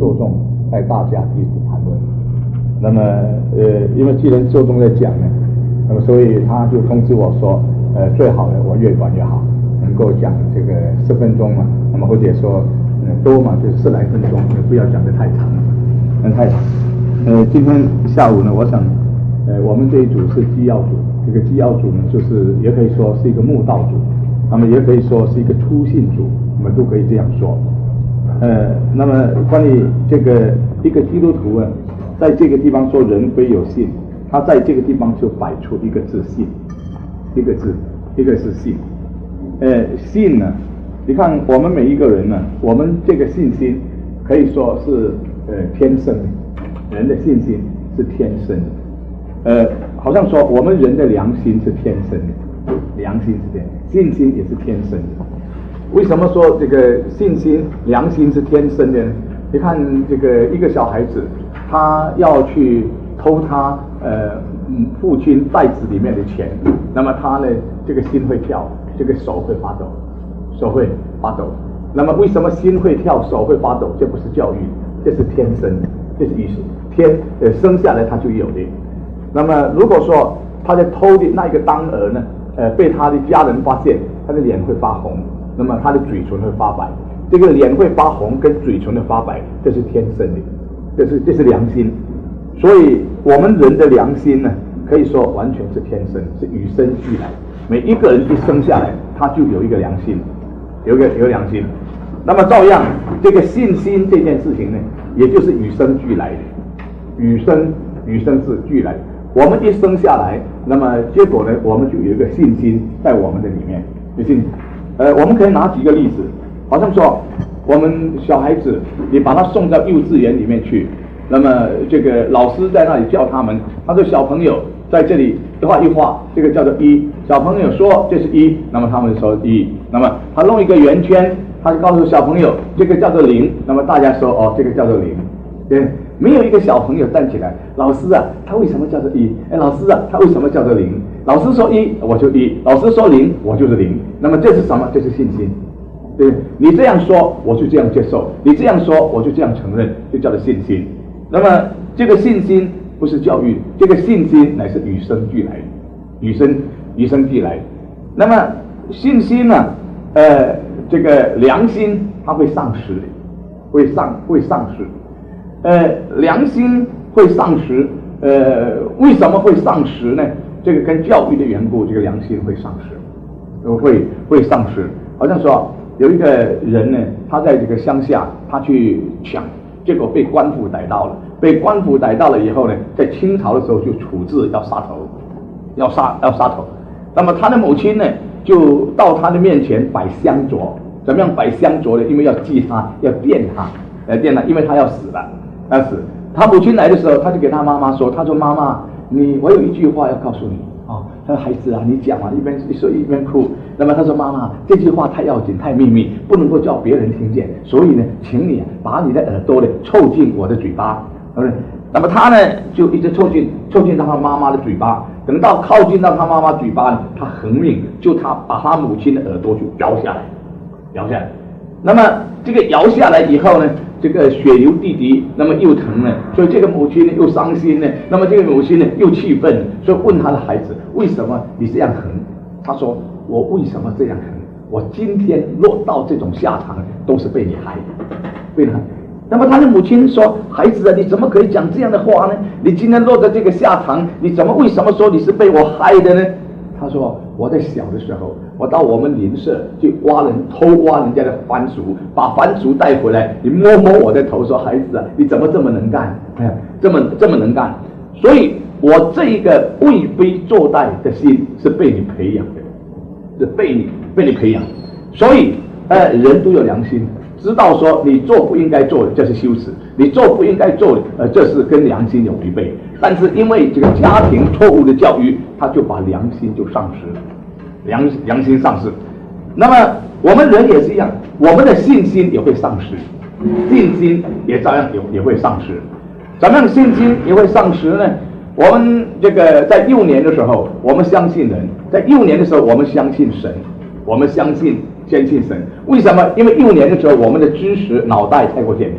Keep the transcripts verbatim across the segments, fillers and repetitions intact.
受众带大家彼此谈论。那么呃，因为既然受众在讲呢，那么所以他就通知我说，呃，最好呢我越短越好，能够讲这个十分钟嘛，那么或者说嗯多嘛，就十来分钟，不要讲得太长了，嗯太长。呃，今天下午呢，我想呃我们这一组是基要组，这个基要组呢就是也可以说是一个慕道组，那么也可以说是一个初信组，我们都可以这样说。呃，那么关于这个一个基督徒啊，在这个地方说人非有信，他在这个地方就摆出一个字信，一个字，一个是信。呃，信呢，你看我们每一个人呢，我们这个信心可以说是呃天生的，人的信心是天生的。呃，好像说我们人的良心是天生的，良心是天，信心也是天生的。为什么说这个信心、良心是天生的呢？你看这个一个小孩子，他要去偷他呃父亲袋子里面的钱，那么他呢这个心会跳，这个手会发抖，手会发抖。那么为什么心会跳、手会发抖？这不是教育，这是天生的，这是意识，天呃生下来他就有的。那么如果说他在偷的那一个当儿呢，呃被他的家人发现，他的脸会发红。那么他的嘴唇会发白，这个脸会发红跟嘴唇的发白，这是天生的，这是这是良心。所以我们人的良心呢，可以说完全是天生，是与生俱来。每一个人一生下来，他就有一个良心，有一个有良心。那么照样，这个信心这件事情呢，也就是与生俱来的，与生与生是俱来的。我们一生下来，那么结果呢，我们就有一个信心在我们的里面，有信心。呃，我们可以拿几个例子，好像说我们小孩子，你把他送到幼稚园里面去，那么这个老师在那里教他们，他说小朋友在这里画一画，这个叫做一，小朋友说这是一，那么他们说一，那么他弄一个圆圈，他就告诉小朋友这个叫做零，那么大家说哦这个叫做零，对，没有一个小朋友站起来，老师啊，他为什么叫做一？哎，老师啊，他为什么叫做零？老师说一，我就一；老师说零，我就是零。那么这是什么？这是信心。对，你这样说，我就这样接受；你这样说，我就这样承认，就叫做信心。那么这个信心不是教育，这个信心乃是与生俱来，与生与生俱来。那么信心呢？呃，这个良心它会丧失的，会丧会丧失。呃，良心会丧失。呃，为什么会丧失呢？这个跟教育的缘故，这个良心会丧失，会会丧失。好像说有一个人呢，他在这个乡下，他去抢，结果被官府逮到了。被官府逮到了以后呢，在清朝的时候就处置要杀头，要杀要杀头。那么他的母亲呢，就到他的面前摆香烛。怎么样摆香烛呢？因为要祭他，要奠他，呃奠他，因为他要死了，要死。他母亲来的时候，他就给他妈妈说：“他说妈妈。”你我有一句话要告诉你啊，他说孩子啊，你讲啊，一边一说一边哭。那么他说妈妈，这句话太要紧，太秘密，不能够叫别人听见，所以呢，请你把你的耳朵呢凑近我的嘴巴，对不对？那么他呢就一直凑近凑近到他妈妈的嘴巴，等到靠近到他妈妈嘴巴呢，他横命就他把他母亲的耳朵就摇下来，摇下来。那么这个摇下来以后呢，这个血流地滴，那么又疼呢，所以这个母亲呢又伤心呢，那么这个母亲呢又气愤，所以问他的孩子：为什么你这样横？他说：我为什么这样横？我今天落到这种下场，都是被你害的，被你害。那么他的母亲说：孩子啊，你怎么可以讲这样的话呢？你今天落在这个下场，你怎么为什么说你是被我害的呢？他说：我在小的时候，我到我们邻舍去挖人，偷挖人家的番薯，把番薯带回来，你摸摸我的头，说：孩子啊，你怎么这么能干？哎，这么这么能干。所以我这一个为非作歹的心是被你培养的，是被你被你培养。所以，呃，人都有良心，知道说你做不应该做的，这是羞耻；你做不应该做的，呃，这是跟良心有违背。但是因为这个家庭错误的教育，他就把良心就丧失了，良良心丧失。那么我们人也是一样，我们的信心也会丧失，信心也照样也也会丧失。怎么样信心也会丧失呢？我们这个在幼年的时候，我们相信人；在幼年的时候，我们相信神，我们相信相信神。为什么？因为幼年的时候，我们的知识脑袋太过简单，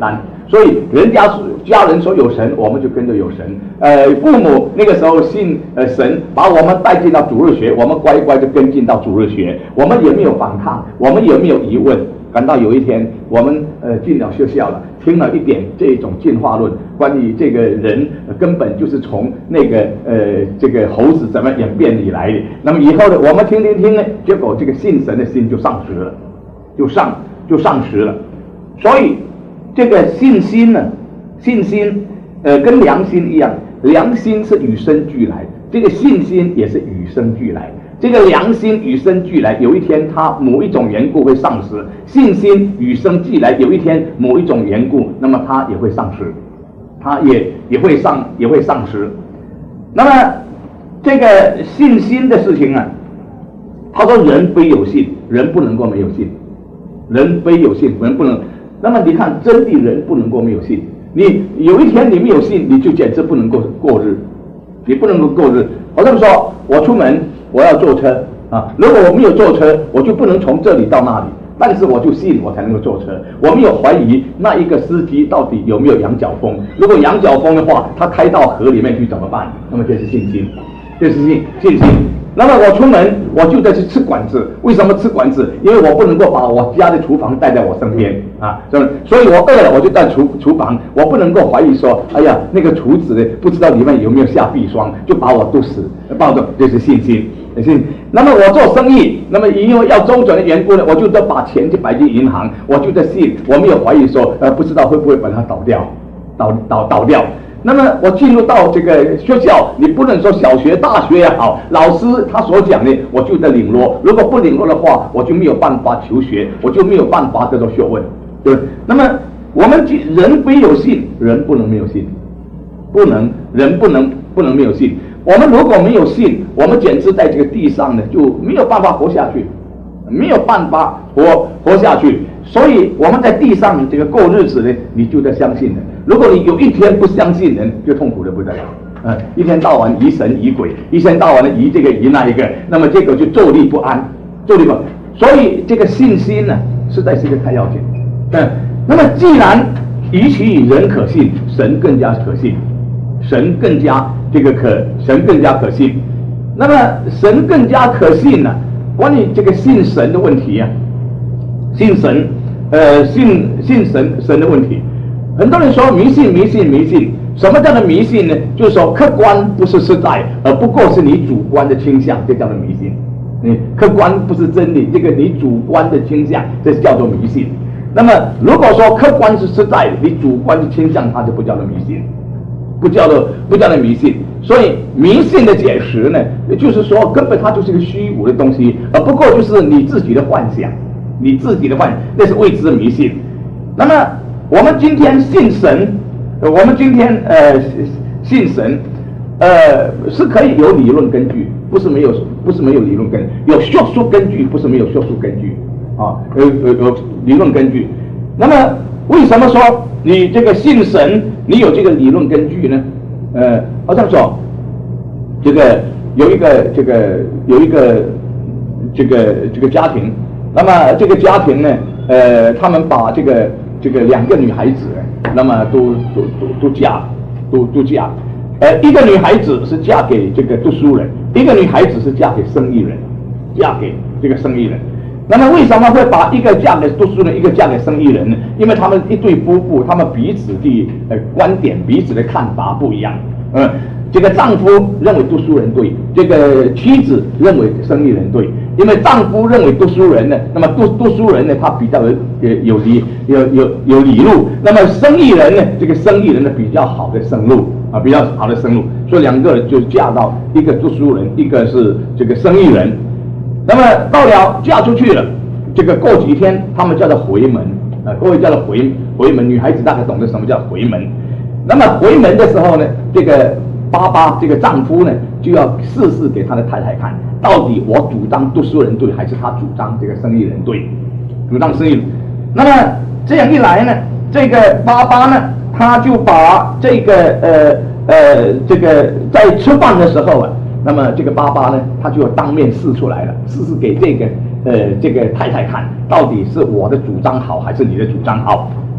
所以人家家人说有神，我们就跟着有神。呃，父母那个时候信呃神，把我们带进到主日学，我们乖乖就跟进到主日学。我们也没有反抗，我们也没有疑问。感到有一天我们呃进了学校了，听了一点这种进化论，关于这个人、呃、根本就是从那个呃这个猴子怎么演变以来的。那么以后呢，我们听听听呢，结果这个信神的心就丧失了，就丧就丧失了。所以这个信心呢，信心呃跟良心一样，良心是与生俱来，这个信心也是与生俱来。这个良心与生俱来，有一天它某一种缘故会丧失；信心与生俱来，有一天某一种缘故，那么它也会丧失，它也也会丧也会丧失。那么这个信心的事情啊，他说人非有信，人不能够没有信，人非有信，人不能。那么你看真的人不能够没有信，你有一天你没有信，你就简直不能够过日，你不能够过日。我这么说，我出门我要坐车啊，如果我没有坐车，我就不能从这里到那里。但是我就信我才能够坐车，我没有怀疑那一个司机到底有没有羊角风。如果羊角风的话，他开到河里面去怎么办？那么这是信心，这是信信心。那么我出门我就得去吃馆子，为什么吃馆子？因为我不能够把我家的厨房带在我身边啊，所以我饿了我就在厨厨房，我不能够怀疑说，哎呀那个厨子呢不知道里面有没有下砒霜，就把我毒死，抱着这是信心。那么我做生意，那么因为要周转的缘故呢，我就得把钱就摆进银行，我就得信，我没有怀疑说，呃，不知道会不会把它倒掉，倒倒倒掉。那么我进入到这个学校，你不能说小学、大学也好，老师他所讲的，我就得领落。如果不领落的话，我就没有办法求学，我就没有办法得到学问，对。那么我们人非有信，人不能没有信，不能人不能不能没有信。我们如果没有信，我们简直在这个地上呢就没有办法活下去，没有办法活活下去。所以我们在地上这个过日子呢，你就得相信人。如果你有一天不相信人，就痛苦的不得了。呃，一天到晚疑神疑鬼，一天到晚的疑这个疑那一个，那么这个就坐立不安，坐立不安。所以这个信心呢，实在是一个太要紧。嗯，那么既然与其人可信，神更加可信，神更加这个可神更加可信。那么神更加可信呢？关于这个信神的问题啊，信神，呃，信信神神的问题，很多人说迷信迷信迷信。什么叫做迷信呢？就是说客观不是实在，而不过是你主观的倾向，这叫做迷信。嗯，客观不是真理，这个你主观的倾向，这叫做迷信。那么如果说客观是实在的，你主观的倾向，它就不叫做迷信，不叫做不叫做迷信。所以迷信的解释呢，就是说根本它就是一个虚无的东西，而不过就是你自己的幻想，你自己的幻想，那是谓之迷信。那么我们今天信神。我们今天呃信神，呃是可以有理论根据，不是没有不是没有理论根据，有学术根据，不是没有学术根据啊，有有有理论根据。那么为什么说你这个信神，你有这个理论根据呢？呃，好像说这个有一个这个有一个这个这个家庭，那么这个家庭呢，呃，他们把这个这个两个女孩子。那么都都都都嫁，都都嫁，呃，一个女孩子是嫁给这个读书人，一个女孩子是嫁给生意人，嫁给这个生意人。那么为什么会把一个嫁给读书人，一个嫁给生意人呢？因为他们一对夫妇，他们彼此的呃观点、彼此的看法不一样。嗯，这个丈夫认为读书人对，这个妻子认为生意人对。因为丈夫认为读书人呢，那么读读书人呢，他比较有有理有有有理路，那么生意人呢，这个生意人呢比较好的生路啊，比较好的生路，所以两个人就嫁到一个读书人，一个是这个生意人。那么到了嫁出去了，这个过几天他们叫做回门啊，各位叫做回回门，女孩子大概懂得什么叫回门。那么回门的时候呢，这个爸爸这个丈夫呢就要试试给他的太太看。到底我主张读书人对，还是他主张这个生意人对？主张生意人。那么这样一来呢，这个爸爸呢，他就把这个呃呃这个在吃饭的时候啊，那么这个爸爸呢，他就当面试出来了，试试给这个呃这个太太看，到底是我的主张好，还是你的主张好？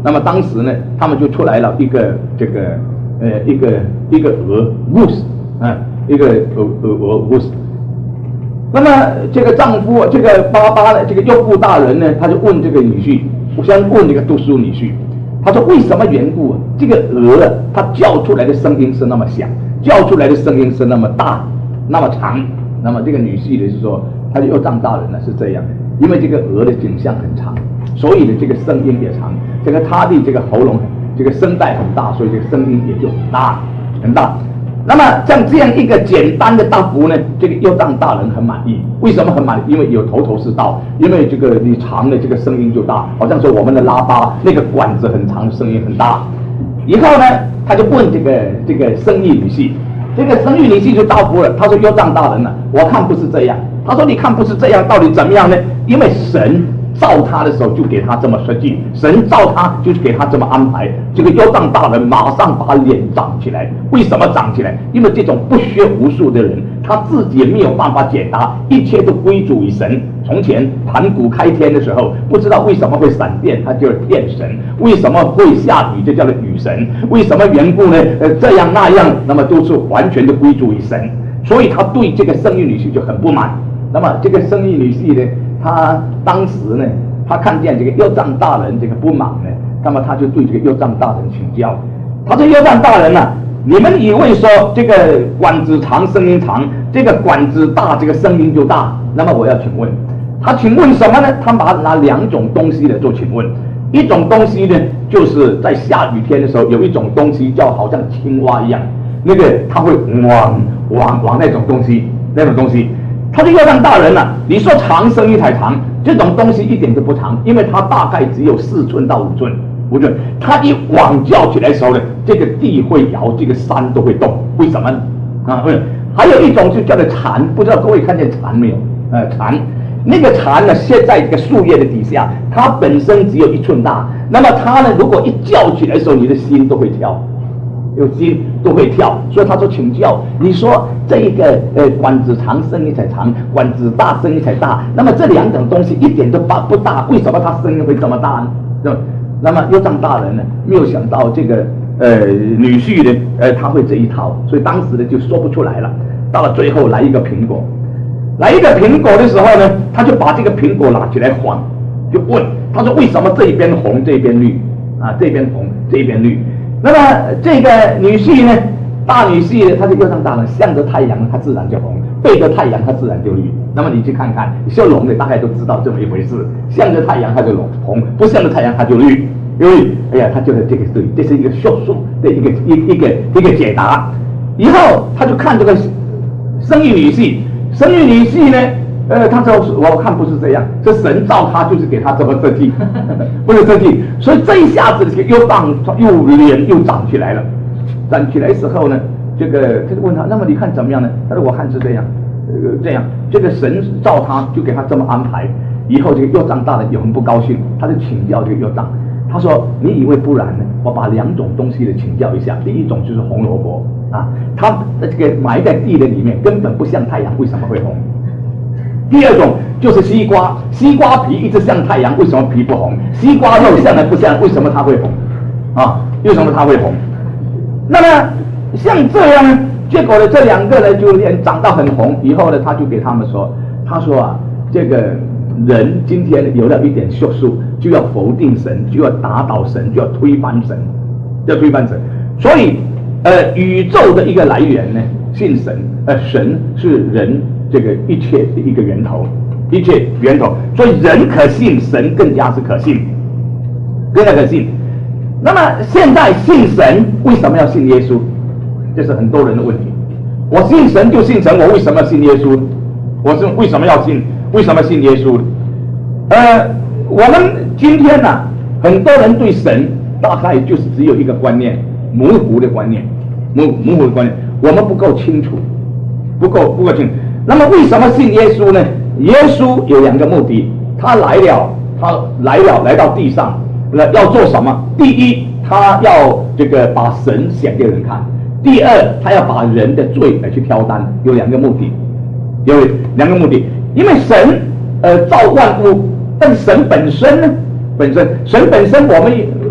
那么当时呢，他们就出来了一个这个呃一个一个鹅 goose 啊，一个鹅鹅鹅 goose。那么这个丈夫这个巴巴呢，这个右部大人呢，他就问这个女婿，我先问这个读书女婿，他说为什么缘故这个鹅它叫出来的声音是那么响，叫出来的声音是那么大那么长？那么这个女婿呢是说，他就又长大人了是这样的，因为这个鹅的颈项很长，所以呢这个声音也长，这个他的这个喉咙这个声带很大，所以这个声音也就很大很大。那么像这样一个简单的答复呢，这个右藏大人很满意。为什么很满意？因为有头头是道，因为这个你长的这个声音就大，好像说我们的喇叭那个管子很长，声音很大。以后呢，他就问这个这个生意女婿，这个生意女婿就答复了，他说右藏大人呢、啊，我看不是这样。他说你看不是这样，到底怎么样呢？因为神造他的时候就给他这么设计，神造他就是给他这么安排。这个右藏大人马上把脸长起来，为什么长起来？因为这种不学无术的人，他自己也没有办法解答，一切都归诸于神。从前盘古开天的时候，不知道为什么会闪电，他就是电神；为什么会下雨，就叫做雨神；为什么缘故呢？呃，这样那样，那么都是完全的归诸于神。所以他对这个生育女婿就很不满。那么这个生育女婿呢，他当时呢，他看见这个右藏大人这个不满呢，那么他就对这个右藏大人请教。他说：“右藏大人啊，你们以为说这个管子长声音长，这个管子大这个声音就大？那么我要请问，他请问什么呢？他把拿两种东西来做请问。一种东西呢，就是在下雨天的时候，有一种东西叫好像青蛙一样，那个它会往往往那种东西，那种东西。”他就要让大人啊，你说长声音才长，这种东西一点都不长，因为它大概只有四寸到五寸，五寸。它一往叫起来的时候呢，这个地会摇，这个山都会动。为什么呢？啊，还有一种就叫做蝉，不知道各位看见蝉没有？呃，蝉，那个蝉呢，现在这个树叶的底下，它本身只有一寸大，那么它呢，如果一叫起来的时候，你的心都会跳。有心都会跳，所以他说请教，你说这一个呃管子长声音才长，管子大声音才大，那么这两种东西一点都不大，为什么他声音会这么大呢？那么右藏大人呢，没有想到这个呃女婿呢，呃他会这一套，所以当时呢就说不出来了。到了最后来一个苹果，来一个苹果的时候呢，他就把这个苹果拿起来晃，就问他说为什么这一边红这边绿啊？这边红这边绿。那么这个女婿呢，大女婿呢，他就右藏大人向着太阳，它自然就红；背着太阳，它自然就绿。那么你去看看，修龙的大概都知道这么一回事：向着太阳它就红，不向着太阳它就绿。因为哎呀，他就是这个对，这是一个学术的一个一一个一个解答。以后他就看这个生育女婿，生育女婿呢，呃，他说我看不是这样，这神造他就是给他这么设计，不是设计，所以这一下子又长又脸又长起来了，长起来的时候呢，这个他就问他，那么你看怎么样呢？他说我看是这样，呃，这样，这个神造他就给他这么安排。以后这个右藏大人也很不高兴，他就请教这个右藏，他说你以为不然呢？我把两种东西的请教一下，第一种就是红萝卜啊，它这个埋在地的里面，根本不像太阳，为什么会红？第二种就是西瓜，西瓜皮一直向太阳，为什么皮不红？西瓜肉向来不向，为什么它会红？啊，为什么它会红？那么像这样呢，结果呢，这两个呢就连长到很红，以后呢，他就给他们说，他说啊，这个人今天有了一点学术，就要否定神，就要打倒神，就要推翻神，要推翻神。所以，呃，宇宙的一个来源呢，信神，呃，神是人这个一切的一个源头，一切源头。所以人可信，神更加是可信，更加可信。那么现在信神，为什么要信耶稣？这是很多人的问题。我信神就信神，我为什么要信耶稣？我是为什么要信？为什么信耶稣？呃，我们今天呢、啊，很多人对神大概就是只有一个观念，模糊的观念，模模糊的观念，我们不够清楚，不够不够清楚。那么为什么信耶稣呢？耶稣有两个目的，他来了，他来了，来到地上，要做什么？第一，他要这个把神显给人看；第二，他要把人的罪来去挑担，有两个目的，有两个目的。因为神呃造万物，但神本身呢，本身神本身我们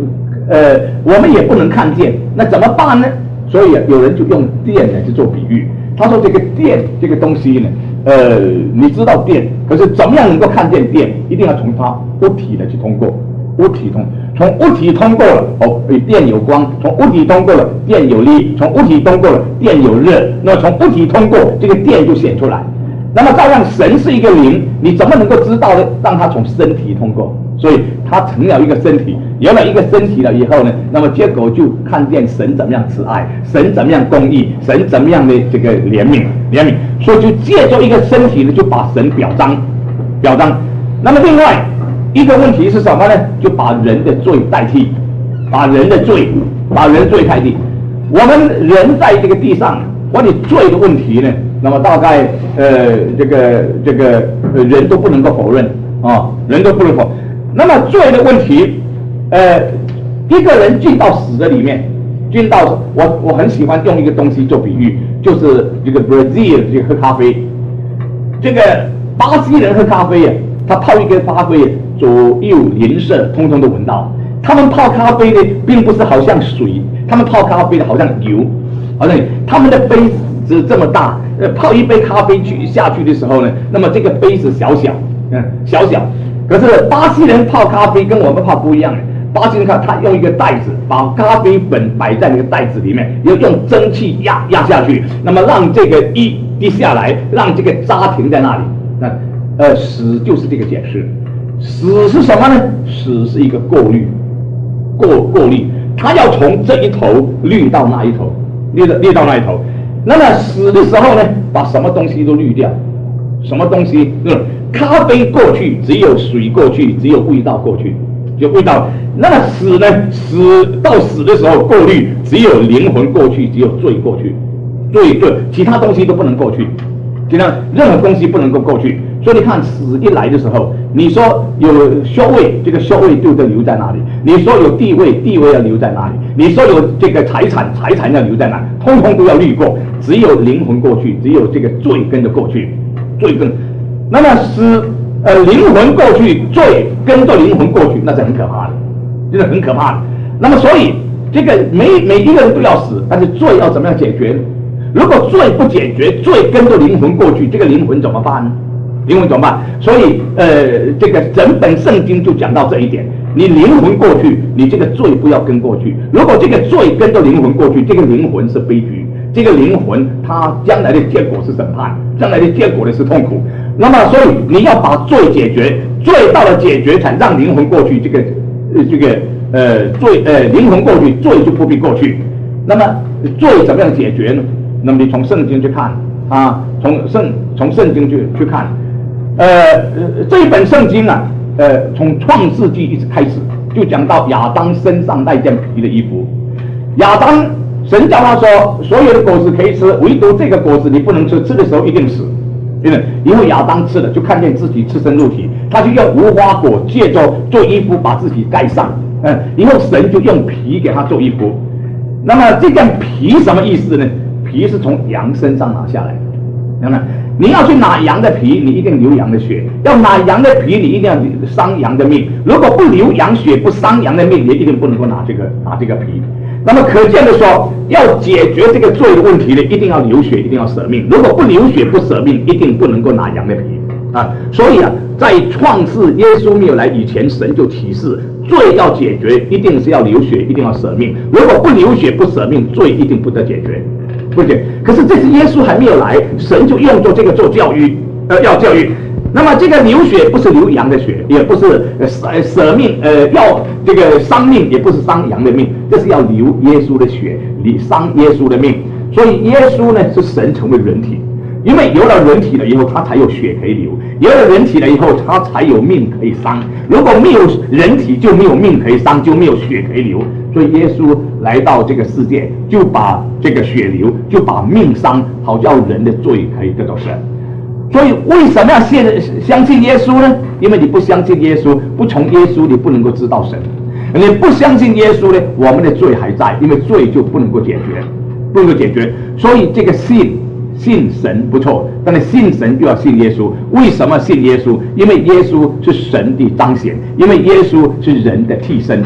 呃，我们也不能看见，那怎么办呢？所以有人就用电呢去做比喻。他说这个电这个东西呢，呃，你知道电，可是怎么样能够看见电？一定要从它物体的去通过，物体通，从物体通过了，哦，电有光；从物体通过了，电有力；从物体通过了，电有热。那么从物体通过，这个电就显出来。那么照样，神是一个灵，你怎么能够知道呢？让它从身体通过，所以它成了一个身体，有了一个身体了以后呢，那么结果就看见神怎么样慈爱，神怎么样公义，神怎么样的这个怜悯，怜悯，所以就借助一个身体呢，就把神表彰，表彰。那么另外一个问题是什么呢？就把人的罪代替，把人的罪，把人的罪代替。我们人在这个地上，关于罪的问题呢？那么大概呃这个这个呃人都不能够否认啊，人都不能否。那么罪的问题，呃一个人进到死的里面，进到我我很喜欢用一个东西做比喻，就是这个 Brazil 这个喝咖啡，这个巴西人喝咖啡啊，他泡一杯咖啡，左右邻舍通通都闻到。他们泡咖啡呢，并不是好像水，他们泡咖啡的好像油，好像他们的杯子这么大。呃，泡一杯咖啡去下去的时候呢，那么这个杯子小小，嗯，小小。可是巴西人泡咖啡跟我们泡不一样，巴西人看他用一个袋子，把咖啡粉摆在那个袋子里面，要用蒸汽压压下去，那么让这个一滴下来，让这个渣停在那里。那呃，死就是这个解释。死是什么呢？死是一个过滤，过过滤，它要从这一头滤到那一头，滤到滤到那一头。那么死的时候呢，把什么东西都滤掉，什么东西？嗯，咖啡过去，只有水过去，只有味道过去，就味道。那么死呢？死到死的时候过滤，只有灵魂过去，只有罪过去，罪罪，其他东西都不能过去，其他任何东西不能够过去。所以你看，死一来的时候，你说有修位，这个修位就得留在哪里？你说有地位，地位要留在哪里？你说有这个财产，财产要留在哪里？通通都要滤过，只有灵魂过去，只有这个罪跟着过去，罪跟。那么死，呃，灵魂过去，罪跟着灵魂过去，那是很可怕的，真的很可怕的。那么所以这个每每一个人都要死，但是罪要怎么样解决呢？如果罪不解决，罪跟着灵魂过去，这个灵魂怎么办呢？灵魂怎么办？所以，呃，这个整本圣经就讲到这一点。你灵魂过去，你这个罪不要跟过去。如果这个罪跟着灵魂过去，这个灵魂是悲剧。这个灵魂，它将来的结果是审判，将来的结果呢是痛苦。那么，所以你要把罪解决，罪到了解决，才让灵魂过去。这个，呃，这个，呃，罪，呃，灵魂过去，罪就不必过去。那么，罪怎么样解决呢？那么你从圣经去看啊，从圣从圣经去去看。呃，这一本圣经啊，呃，从创世纪一直开始，就讲到亚当身上那件皮的衣服。亚当，神叫他说，所有的果子可以吃，唯独这个果子你不能吃，吃的时候一定死。对不对？因为亚当吃了，就看见自己赤身露体，他就用无花果借着做衣服把自己盖上。嗯，以后神就用皮给他做衣服。那么这件皮什么意思呢？皮是从羊身上拿下来的。那么你要去拿羊的皮，你一定流羊的血；要拿羊的皮，你一定要伤羊的命。如果不流羊血，不伤羊的命，你一定不能够拿这个拿这个皮。那么可见的说，要解决这个罪的问题呢，一定要流血，一定要舍命。如果不流血不舍命，一定不能够拿羊的皮啊。所以啊，在创世耶稣没有来以前，神就启示，罪要解决，一定是要流血，一定要舍命。如果不流血不舍命，罪一定不得解决。不解。可是这次耶稣还没有来，神就用作这个做教育，呃，要教育。那么这个流血不是流羊的血，也不是呃舍舍命，呃要这个伤命，也不是伤羊的命，这是要流耶稣的血，你伤耶稣的命。所以耶稣呢是神成为人体，因为有了人体了以后，他才有血可以流；有了人体了以后，他才有命可以伤。如果没有人体，就没有命可以伤，就没有血可以流。所以耶稣来到这个世界，就把这个血流，就把命伤，好叫人的罪可以得到赦。所以为什么要信相信耶稣呢？因为你不相信耶稣，不从耶稣，你不能够知道神。你不相信耶稣呢，我们的罪还在，因为罪就不能够解决，不能够解决。所以这个信信神不错，但是信神就要信耶稣。为什么信耶稣？因为耶稣是神的彰显，因为耶稣是人的替身。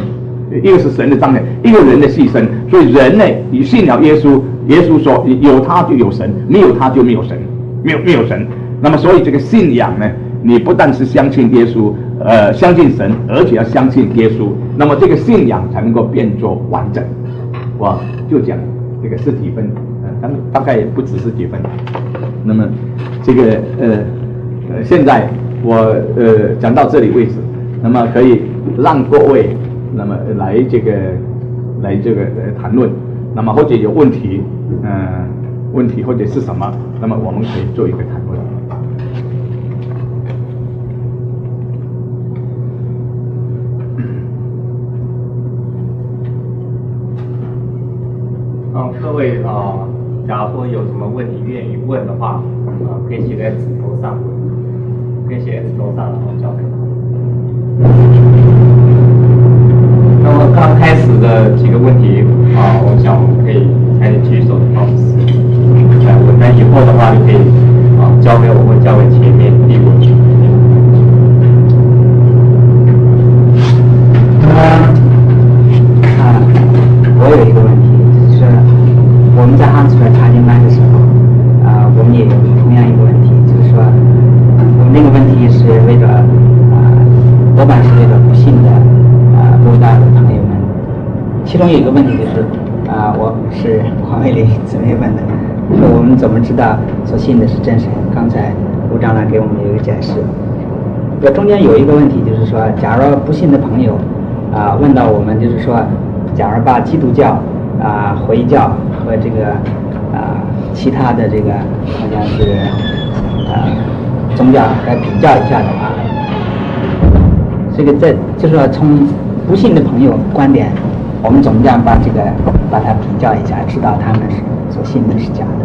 一个是神的彰显，一个人的牺牲。所以人呢，你信了耶稣，耶稣说有他就有神，没有他就没有神，没有没有神。那么所以这个信仰呢，你不但是相信耶稣，呃，相信神，而且要相信耶稣，那么这个信仰才能够变作完整。我就讲这个是几分，呃，大概也不只是几分。那么这个呃呃，现在我呃讲到这里为止，那么可以让各位那么来这个来这个呃谈论，那么或者有问题，嗯、呃，问题或者是什么，那么我们可以做一个谈论。 嗯，各位啊、呃，假如说有什么问题愿意问的话，呃，可以写在纸头上，可以写在纸头上，然后交给他。那么刚开始的几个问题啊、呃，我想我们可以采取举手的方式来问，那以后的话就可以啊、呃、交给我或交给前面递过去。 啊，我有一个问题。我们在汉出来查经班的时候，啊、呃，我们也有同样一个问题，就是说，我们那个问题是为了，啊、呃，多半是为了不信的，啊、呃，布道的朋友们。其中有一个问题就是，啊、呃，我是黄伟林姊妹问的，说我们怎么知道所信的是真神？刚才吴长老给我们有一个解释。这中间有一个问题，就是说，假如不信的朋友，啊、呃，问到我们，就是说，假如把基督教啊、呃、回教和这个啊、呃、其他的这个好像是啊、呃、宗教来比较一下的话，这个在就是说从不信的朋友观点，我们怎么样把这个把它比较一下，知道他们是所信的是假的？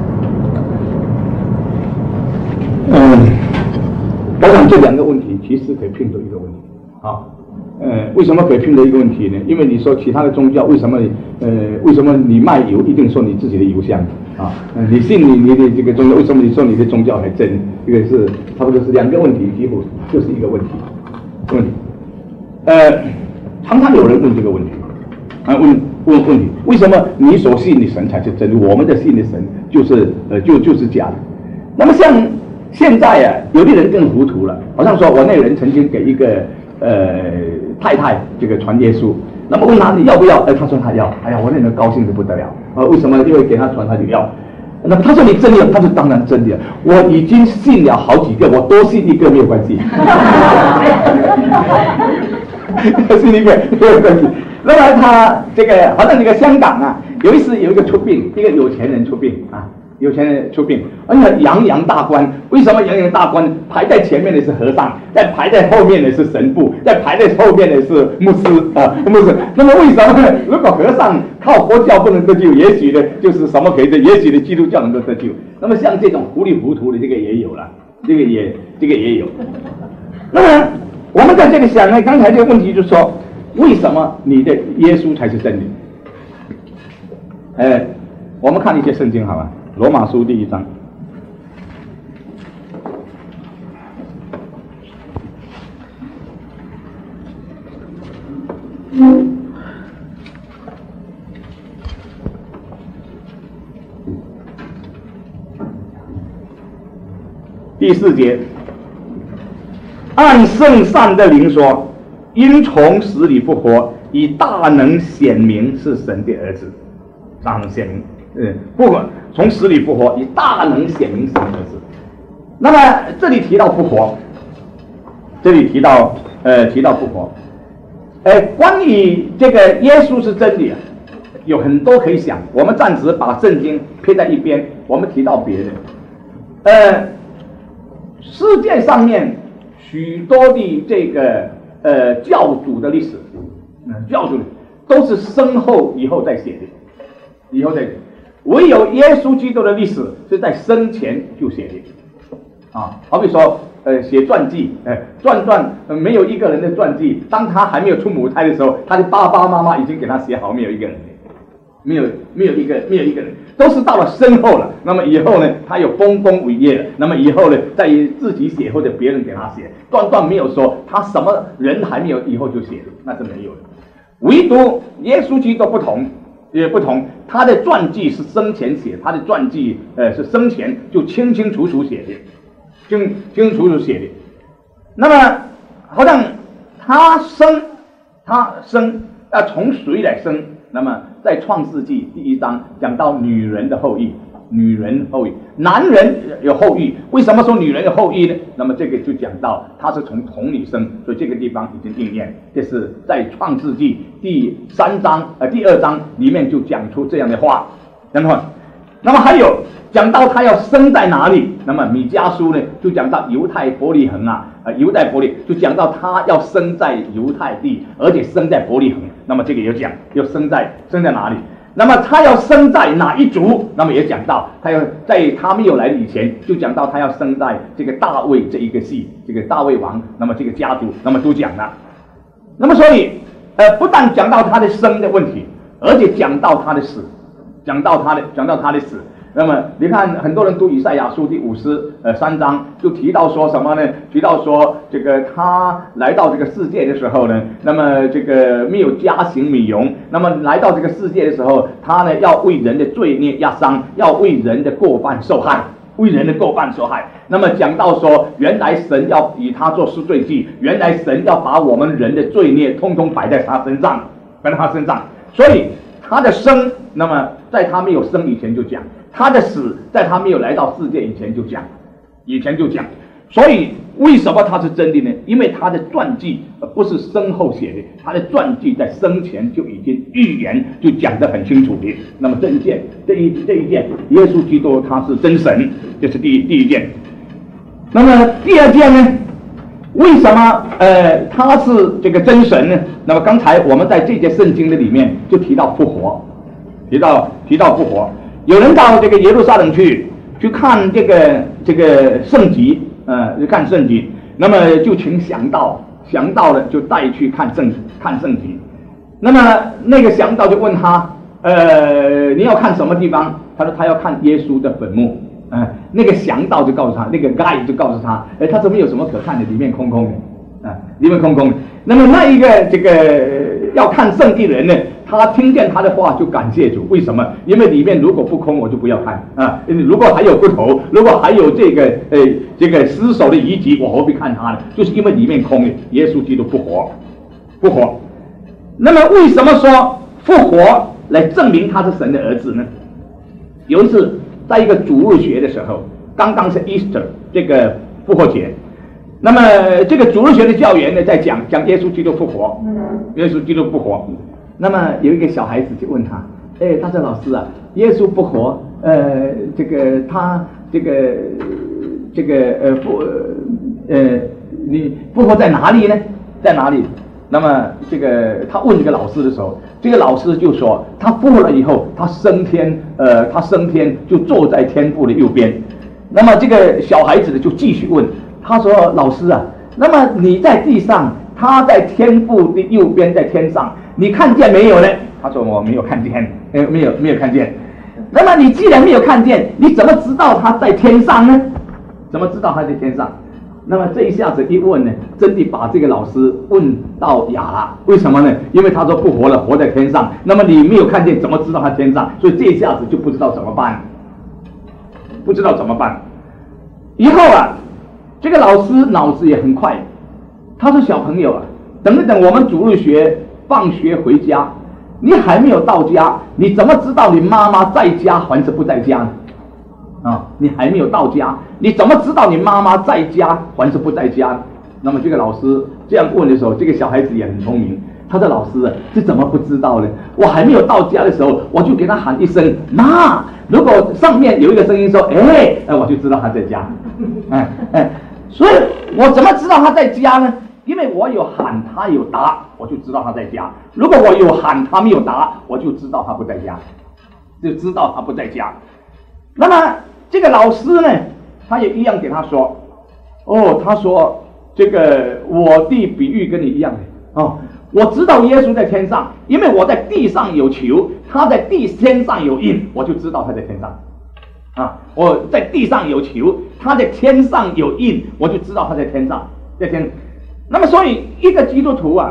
嗯，我想这两个问题其实可以拼成一个问题啊。呃，为什么可以拼的一个问题呢？因为你说其他的宗教为什么呃为什么你卖油一定说你自己的油香啊？呃、你信你你的这个宗教，为什么你说你的宗教还真？这个是差不多是两个问题，几乎就是一个问题。问题，呃，常常有人问这个问题，啊，问问问题，为什么你所信的神才是真的，我们的信的神就是呃就就是假的？那么像现在啊，有的人更糊涂了，好像说我那个人曾经给一个呃太太这个传耶稣，那么问他你要不要？哎，他说他要，哎呀，我那人高兴的不得了。呃，为什么？因为给他传他就要。那么他说你真的？他说当然真的，我已经信了好几个，我多信一个没有关系。信一个没有关系。那么他这个好像那个香港啊，有一次有一个出殡，一个有钱人出殡啊。有钱人出殡，而且洋洋大官。为什么洋洋大官？排在前面的是和尚，再排在后面的是神父，再排在后面的是牧师啊，牧师。那么为什么呢？如果和尚靠佛教不能得救，也许呢就是什么可以得？也许呢基督教能够得救。那么像这种糊里糊涂的，这个也有了，这个也这个也有。那么我们在这里想呢，刚才这个问题就是说，为什么你的耶稣才是真理？呃，我们看一些圣经好吧。罗马书第一章，第四节，按圣善的灵说，因从死里复活，以大能显明是神的儿子，大能显明。嗯，不管从死里复活，以大能显明神的儿子。那么这里提到复活，这里提到呃提到复活，呃，关于这个耶稣是真理，有很多可以想。我们暂时把圣经撇在一边，我们提到别的。呃，世界上面许多的这个呃教主的历史，嗯，教主都是身后以后再写的，以后再写。唯有耶稣基督的历史是在生前就写的，啊，好比说，呃，写传记，呃，传传、呃、没有一个人的传记，当他还没有出母胎的时候，他的爸爸妈妈已经给他写好，没有一个人，没有没有一个没有一个人，都是到了身后了。那么以后呢，他有丰功伟业了，那么以后呢，再自己写或者别人给他写，断断没有说他什么人还没有以后就写的，那是没有的。 唯独耶稣基督不同，也不同，他的传记是生前写，他的传记呃是生前就清清楚楚写的，清清清楚楚写的。那么好像他生，他生要从谁来生？那么在创世纪第一章讲到女人的后裔，女人后裔，男人有后裔，为什么说女人有后裔呢？那么这个就讲到他是从童女生，所以这个地方已经应验，这是在创世纪第三章呃第二章里面就讲出这样的话。然后那么还有讲到他要生在哪里，那么米迦书呢就讲到犹太伯利恒啊，呃犹太伯利就讲到他要生在犹太地，而且生在伯利恒。那么这个有讲要生在生在哪里，那么他要生在哪一族，那么也讲到他要在他没有来以前就讲到他要生在这个大卫这一个系，这个大卫王，那么这个家族，那么都讲了。那么所以呃不但讲到他的生的问题，而且讲到他的死，讲到他的讲到他的死。那么你看很多人读以赛亚书第五十呃三章就提到说什么呢？提到说这个他来到这个世界的时候呢，那么这个没有家行美容，那么来到这个世界的时候，他呢要为人的罪孽压伤，要为人的过犯受害，为人的过犯受害。那么讲到说，原来神要以他做赎罪祭，原来神要把我们人的罪孽通通摆在他身上，摆在他身上。所以他的生，那么在他没有生以前就讲。他的死在他没有来到世界以前就讲，以前就讲，所以为什么他是真的呢？因为他的传记不是生后写的，他的传记在生前就已经预言，就讲得很清楚的。那么这一件，这一这一件，耶稣基督他是真神，这是第一第一件。那么第二件呢？为什么呃他是这个真神呢？那么刚才我们在这节圣经的里面就提到复活，提到提到复活。有人到这个耶路撒冷去去看这个这个圣集，呃，去看圣集，那么就请祥道，祥道了就带去看圣看圣集。那么那个祥道就问他，呃，你要看什么地方？他说他要看耶稣的坟墓。呃，那个祥道就告诉他，那个 guide 就告诉他，哎，他这边有什么可看的？里面空空的，啊、呃，里面空空的。那么那一个这个要看圣地的人呢？他听见他的话就感谢主，为什么？因为里面如果不空，我就不要看啊！如果还有骨头，如果还有这个呃这个尸首的遗迹，我何必看他呢？就是因为里面空的，耶稣基督复活，复活。那么为什么说复活来证明他是神的儿子呢？有一次在一个主日学的时候，刚刚是 Easter 这个复活节，那么这个主日学的教员呢在讲讲耶稣基督复活，耶稣基督复活。那么有一个小孩子就问他，哎，他说老师啊，耶稣复活，呃，这个他这个这个呃复呃你复活在哪里呢？在哪里？那么这个他问这个老师的时候，这个老师就说，他复活了以后，他升天，呃，他升天就坐在天父的右边。那么这个小孩子呢就继续问，他说老师啊，那么你在地上，他在天父的右边，在天上。你看见没有呢？他说我没有看见，呃，没有没有看见。那么你既然没有看见，你怎么知道他在天上呢？怎么知道他在天上？那么这一下子一问呢，真的把这个老师问到哑了。为什么呢？因为他说复活了，活在天上。那么你没有看见，怎么知道他天上？所以这一下子就不知道怎么办，不知道怎么办。以后啊，这个老师脑子也很快，他说小朋友啊，等一等，我们主日学。放学回家，你还没有到家，你怎么知道你妈妈在家还是不在家呢？啊，你还没有到家，你怎么知道你妈妈在家还是不在家呢？那么这个老师这样问的时候，这个小孩子也很聪明，他说老师这怎么不知道呢？我还没有到家的时候，我就给他喊一声妈，如果上面有一个声音说哎，那我就知道他在家。哎哎，所以我怎么知道他在家呢？因为我有喊他有答，我就知道他在家。如果我有喊他没有答，我就知道他不在家，就知道他不在家。那么这个老师呢，他也一样给他说，哦，他说这个我的比喻跟你一样的哦，我知道耶稣在天上，因为我在地上有求，他在地天上有印，我就知道他在天上。啊，我在地上有求，他在天上有印，我就知道他在天上，在天。那么所以一个基督徒啊，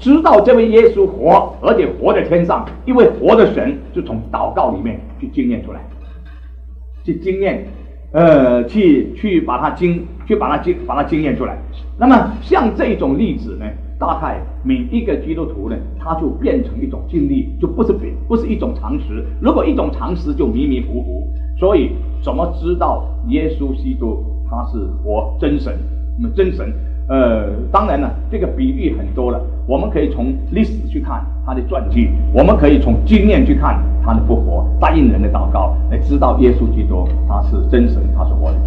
知道这位耶稣活，而且活在天上，一位活的神，就从祷告里面去经验出来，去经验，呃，去去把它经，去把它经，把它经验出来。那么像这种例子呢，大概每一个基督徒呢，他就变成一种经历，就不是不是一种常识。如果一种常识，就迷迷糊糊。所以怎么知道耶稣基督他是活真神？那么真神，呃，当然了，这个比喻很多了。我们可以从历史去看他的传记，我们可以从经验去看他的复活、答应人的祷告，来知道耶稣基督他是真神，他是活的。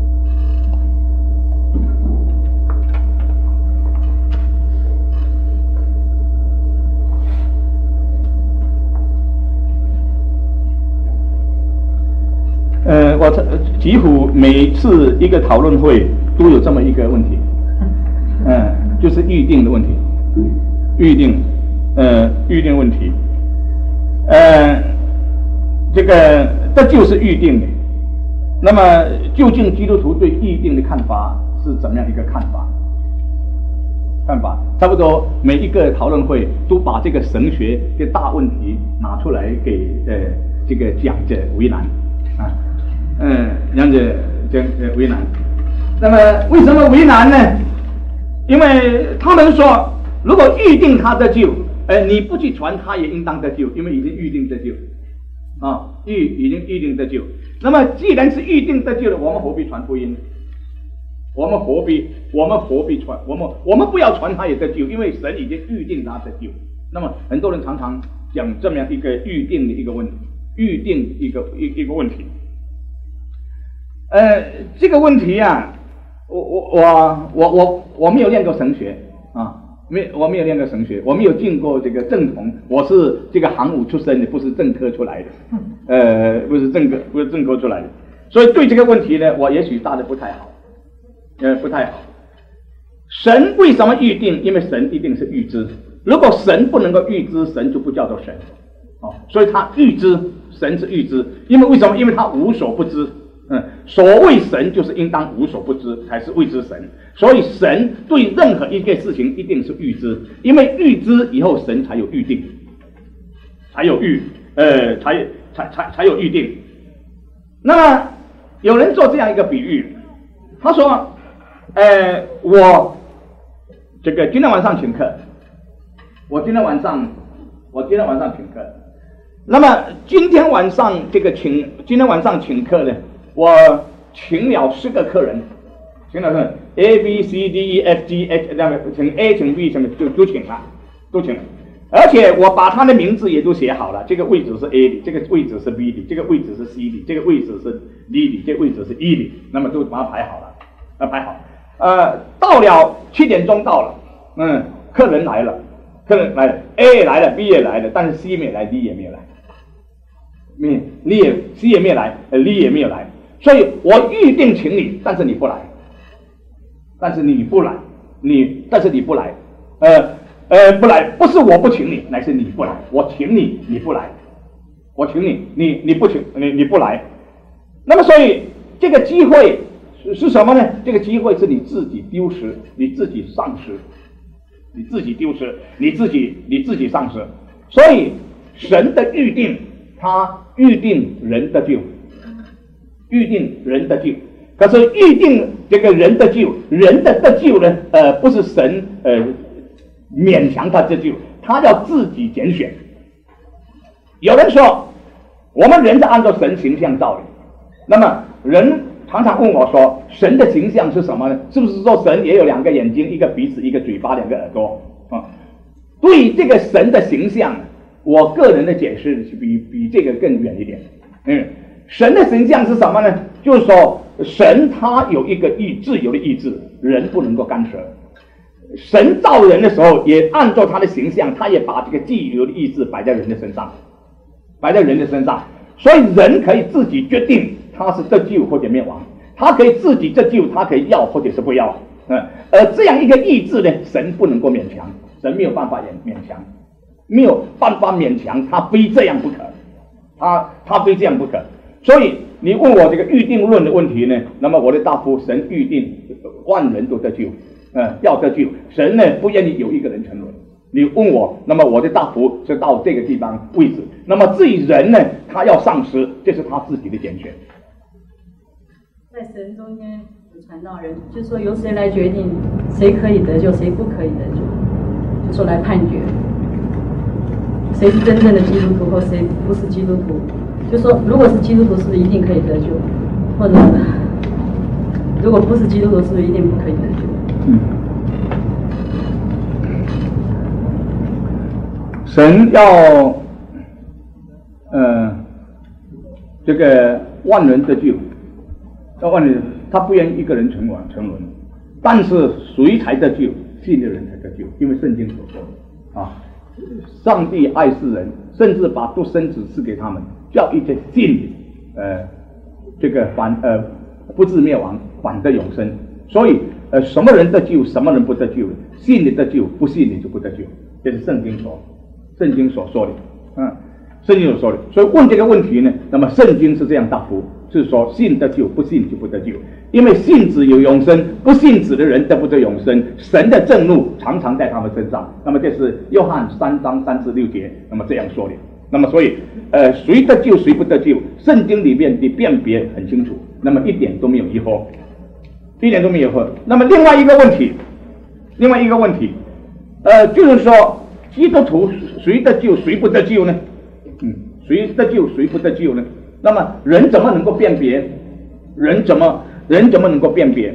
呃，我几乎每次一个讨论会都有这么一个问题，嗯、呃，就是预定的问题，预定，呃，预定问题，呃，这个这就是预定的。那么，究竟基督徒对预定的看法是怎么样一个看法？看法差不多每一个讨论会都把这个神学的大问题拿出来给呃这个讲者为难啊。嗯，杨姐讲呃为难，那么为什么为难呢？因为他们说，如果预定他得救，呃，你不去传，他也应当得救，因为已经预定得救，啊，预已经预定得救。那么既然是预定得救的，我们何必传福音？我们何必我们何必传？我们我们不要传，他也得救，因为神已经预定他得救。那么很多人常常讲这么样一个预定的一个问题，预定一个一一个问题。呃，这个问题啊，我我我我我我没有念过神学啊，没我没有念过神学，我没有进过这个正统，我是这个行伍出身的，不是正科出来的，呃，不是正科不是正科出来的，所以对这个问题呢，我也许答得不太好，呃，不太好。神为什么预定？因为神一定是预知，如果神不能够预知，神就不叫做神，哦，所以他预知，神是预知，因为为什么？因为他无所不知。嗯，所谓神就是应当无所不知，才是未知神。所以神对任何一件事情一定是预知，因为预知以后神才有预定，才有预呃才才才才有预定。那么有人做这样一个比喻，他说，呃，我这个今天晚上请客，我今天晚上我今天晚上请客，那么今天晚上这个请今天晚上请客呢？我请了十个客人，请了客人 A B C D E F G H， 那么请 A 请 B 请就都请了，都请了，而且我把他的名字也都写好了，这个位置是 A 的，这个位置是 B 的，这个位置是 C 的，这个位置是 D 的，这个位置是 E 的，那么都把它排好了，啊排好，呃，到了七点钟到了，嗯，客人来了，客人来了 ，A 来了 ，B 也来了，但是 C 没有来 ，D 也没有来，没 ，D 也 C 也没有来，呃 ，D 也没有来。所以我预定请你，但是你不来，但是你不来，你但是你不来，呃呃不来，不是我不请你，乃是你不来，我请你你不来，我请你你你不请你你不来，那么所以这个机会是是什么呢？这个机会是你自己丢失，你自己丧失，你自己丢失，你自己你自己丧失，所以神的预定，他预定人的救。预定人的救，可是预定这个人的救，人的得救呢？呃，不是神呃勉强他得救，他要自己拣选。有人说，我们人是按照神形象造的，那么人常常问我说，神的形象是什么呢？是不是说神也有两个眼睛、一个鼻子、一个嘴巴、两个耳朵啊？对这个神的形象，我个人的解释是比比这个更远一点，嗯。神的形象是什么呢？就是说，神他有一个意自由的意志，人不能够干涉。神造人的时候，也按照他的形象，他也把这个自由的意志摆在人的身上，摆在人的身上。所以人可以自己决定他是得救或者灭亡，他可以自己得救，他可以要或者是不要。嗯，而这样一个意志呢，神不能够勉强，神没有办法勉勉强，没有办法勉强，他非这样不可，他他非这样不可。所以你问我这个预定论的问题呢，那么我的答复，神预定万人都得救，呃，要得救，神呢不愿意有一个人沉沦， 你问我，那么我的大福是到这个地方位置。那么至于人呢，他要上师，这是他自己的拣选。 在神中间有传道人，就说由谁来决定谁可以得救，谁不可以得救，就说来判决谁是真正的基督徒或谁不是基督徒。就说如果是基督徒，是不是一定可以得救？或者如果不是基督徒，是不是一定不可以得救？ 嗯。神要，呃，这个万人得救，要万人，他不愿一个人沉沦沉沦，但是谁才得救？信的人才得救，因为圣经所说的啊，上帝爱世人，甚至把独生子赐给他们，叫一切信的，呃，这个反呃不至灭亡，反得永生。所以，呃，什么人得救，什么人不得救？信的得救，不信的就不得救，这是圣经说。圣经所说的，嗯，圣经所说的，所以问这个问题呢，那么圣经是这样答复，是说信得救，不信就不得救，因为信子有永生，不信子的人得不得永生，神的震怒常常在他们身上。那么这是约翰三章三至六节，那么这样说的。那么所以，呃，谁得救，谁不得救，圣经里面的辨别很清楚，那么一点都没有疑惑，一点都没有疑惑。那么另外一个问题，另外一个问题，呃，就是说。基督徒谁得救谁不得救呢？嗯，谁得救谁不得救呢？那么人怎么能够辨别？人怎么人怎么能够辨别？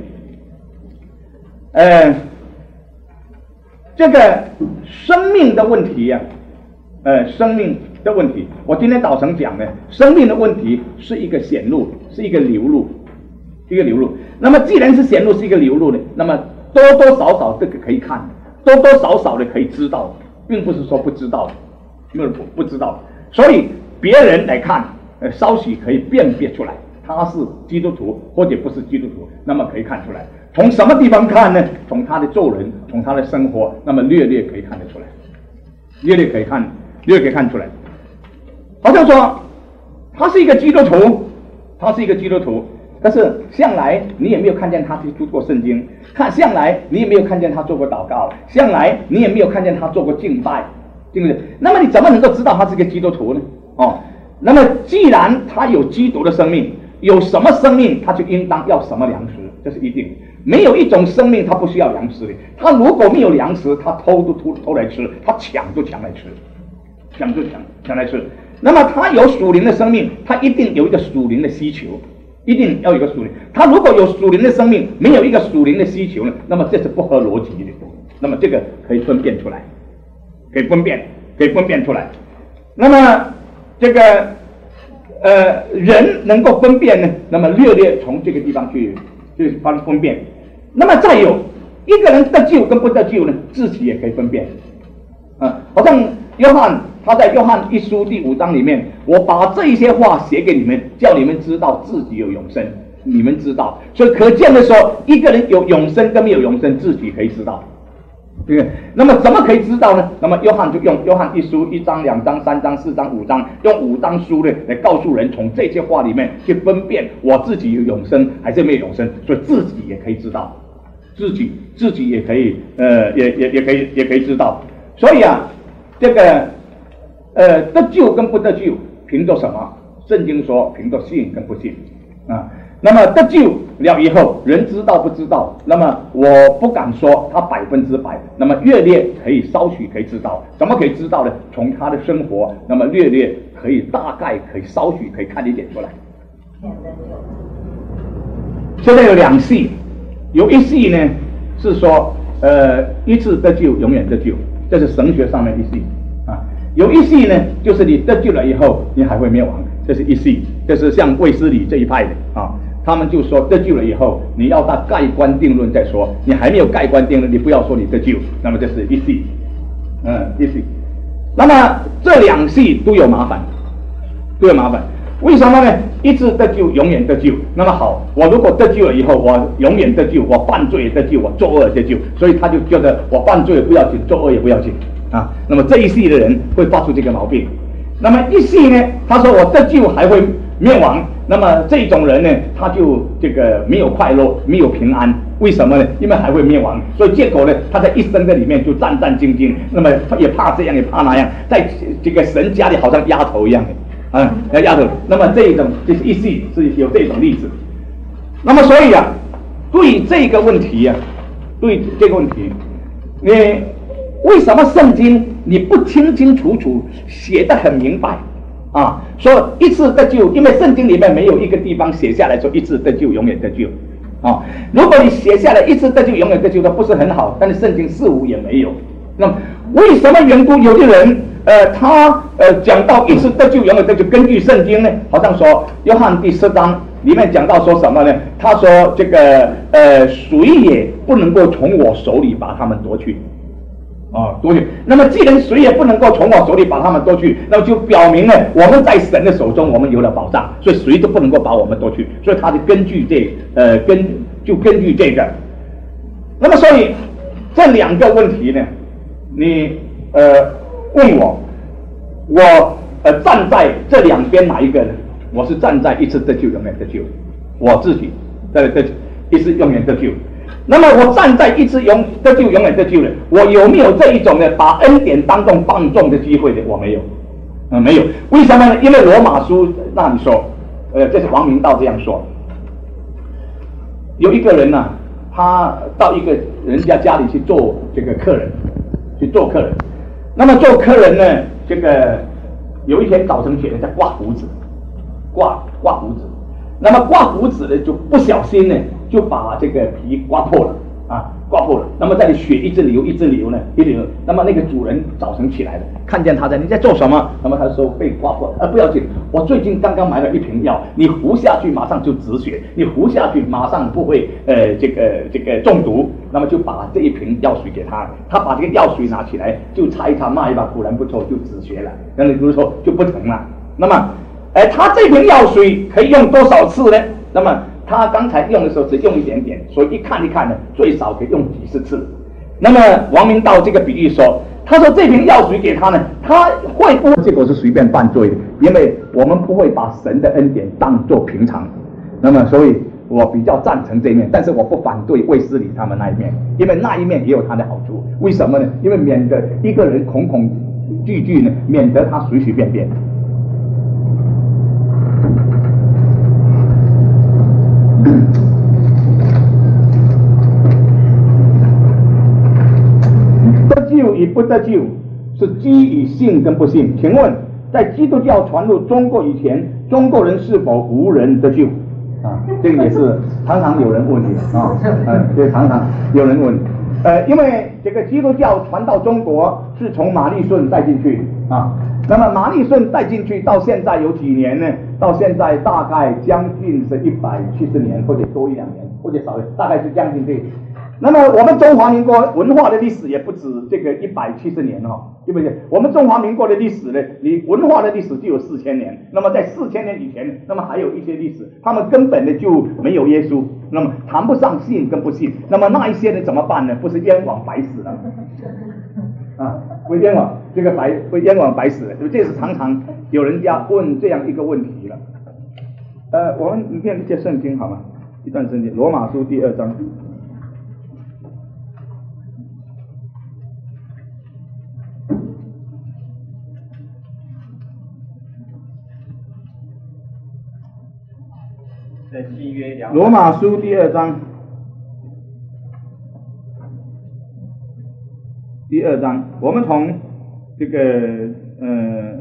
呃，这个生命的问题呀、啊，呃，生命的问题，我今天早晨讲呢，生命的问题是一个显露，是一个流露，一个流露。那么既然是显露，是一个流露呢，那么多多少少这个可以看，多多少少的可以知道。并不是说不知道的，没有不不知道的，所以别人来看，呃，稍许可以辨别出来，他是基督徒或者不是基督徒，那么可以看出来。从什么地方看呢？从他的做人，从他的生活，那么略略可以看得出来，略略可以看，略略可以看出来。好像说他是一个基督徒，他是一个基督徒，但是向来你也没有看见他去读过圣经。看向来你也没有看见他做过祷告，向来你也没有看见他做过敬拜，对不对？那么你怎么能够知道他是个基督徒呢？哦，那么既然他有基督的生命，有什么生命他就应当要什么粮食，这是一定。没有一种生命他不需要粮食的，他如果没有粮食，他偷都偷偷来吃，他抢就抢来吃，抢就抢抢来吃。那么他有属灵的生命，他一定有一个属灵的需求。一定要有一个属灵，他如果有属灵的生命，没有一个属灵的需求呢，那么这是不合逻辑的。那么这个可以分辨出来，可以分辨，可以分辨出来。那么这个呃人能够分辨呢，那么略略从这个地方去去方分辨。那么再有一个人得救跟不得救呢，自己也可以分辨。啊，好像约翰他在约翰一书第五章里面，我把这一些话写给你们，叫你们知道自己有永生，你们知道。所以可见的说，一个人有永生跟没有永生，自己可以知道，对不对？那么怎么可以知道呢？那么约翰就用约翰一书一章、两章、三章、四章、五章，用五章书呢来告诉人，从这些话里面去分辨我自己有永生还是没有永生，所以自己也可以知道，自己自己也可以呃也也也可以也可以知道。所以啊，这个呃得救跟不得救，凭着什么？圣经说凭着信跟不信啊。那么得救了以后，人知道不知道？那么我不敢说他百分之百，那么略略可以稍许可以知道。怎么可以知道呢？从他的生活，那么略略可以大概可以稍许可以看一点出来。现在有两系，有一系呢是说呃一次得救永远得救，这是神学上面一系啊。有一系呢就是你得救了以后你还会灭亡，这是一系，这是像卫斯理这一派的啊。他们就说得救了以后，你要到盖棺定论再说，你还没有盖棺定论，你不要说你得救，那么这是一系，嗯，一系。那么这两系都有麻烦，都有麻烦。为什么呢？一次得救，永远得救。那么好，我如果得救了以后，我永远得救，我犯罪也得救，我作恶也得救，所以他就觉得我犯罪也不要紧，作恶也不要紧啊。那么这一系的人会发出这个毛病。那么一系呢，他说我得救还会灭亡，那么这种人呢，他就这个没有快乐，没有平安。 为什么呢？因为还会灭亡，所以结果呢，他在一生的里面就战战兢兢，那么也怕这样也怕那样，在这个神家里好像丫头一样的，啊，丫头。那么这一种就是一系是有这种例子。那么所以啊，对这个问题啊，对这个问题，你为什么圣经你不清清楚楚写得很明白？啊，说一次得救，因为圣经里面没有一个地方写下来说一次得救永远得救，啊，如果你写下来一次得救永远得救的不是很好，但是圣经似乎也没有。那么为什么缘故有的人呃他呃讲到一次得救永远得救，根据圣经呢，好像说约翰第四章里面讲到说什么呢？他说这个呃谁也不能够从我手里把他们夺去。啊，夺去。那么，既然谁也不能够从我手里把他们夺去，那么就表明了我们在神的手中，我们有了保障，所以谁都不能够把我们夺去。所以他就根据这呃根就根据这个。那么，所以这两个问题呢，你呃问我，我呃站在这两边哪一个呢？我是站在一次得救永远得救，我自己在得一次永远得救。那么我站在一次永得救永远得救了，我有没有这一种呢？把恩典当众放纵的机会呢？我没有，呃，没有。为什么呢？因为罗马书那里说，呃，这是王明道这样说。有一个人呢、啊，他到一个人家家里去做这个客人，去做客人。那么做客人呢，这个有一天早晨起来在刮胡子，刮刮胡子。那么刮胡子呢，就不小心呢，就把这个皮刮破了啊，刮破了。那么这里血一直流，一直流呢，一直流。那么那个主人早晨起来了，看见他在，你在做什么？那么他说被刮破了，啊，不要紧，我最近刚刚买了一瓶药，你服下去马上就止血，你服下去马上不会呃这个这个中毒。那么就把这一瓶药水给他，他把这个药水拿起来就擦一擦，抹一把，果然不错，就止血了。那你比如说就不疼了。那么。哎，他这瓶药水可以用多少次呢？那么他刚才用的时候只用一点点，所以一看一看呢，最少可以用几十次。那么王明道这个比喻说，他说这瓶药水给他呢，他会不会结果是随便犯罪的？因为我们不会把神的恩典当作平常。那么所以我比较赞成这一面，但是我不反对卫斯理他们那一面，因为那一面也有它的好处。为什么呢？因为免得一个人恐恐惧惧呢，免得他随随便便。得救与不得救是基于信跟不信。请问，在基督教传入中国以前，中国人是否无人得救？啊，这个也是常常有人问你啊，嗯，这常常有人问。呃，因为这个基督教传到中国是从马利顺带进去啊。那么马利顺带进去到现在有几年呢？到现在大概将近是一百七十年，或者多一两年，或者少，大概是将近这个。那么我们中华民国文化的历史也不止这个一百七十年哦，对不对？我们中华民国的历史呢，你文化的历史就有四千年。那么在四千年以前，那么还有一些历史，他们根本的就没有耶稣，那么谈不上信跟不信。那么那一些人怎么办呢？不是冤枉白死了啊？不冤枉这个白不冤枉白死了，这是常常有人家问这样一个问题了。呃，我们念一些圣经好吗？一段圣经，罗马书第二章。罗马书第二章，第二章，我们从这个呃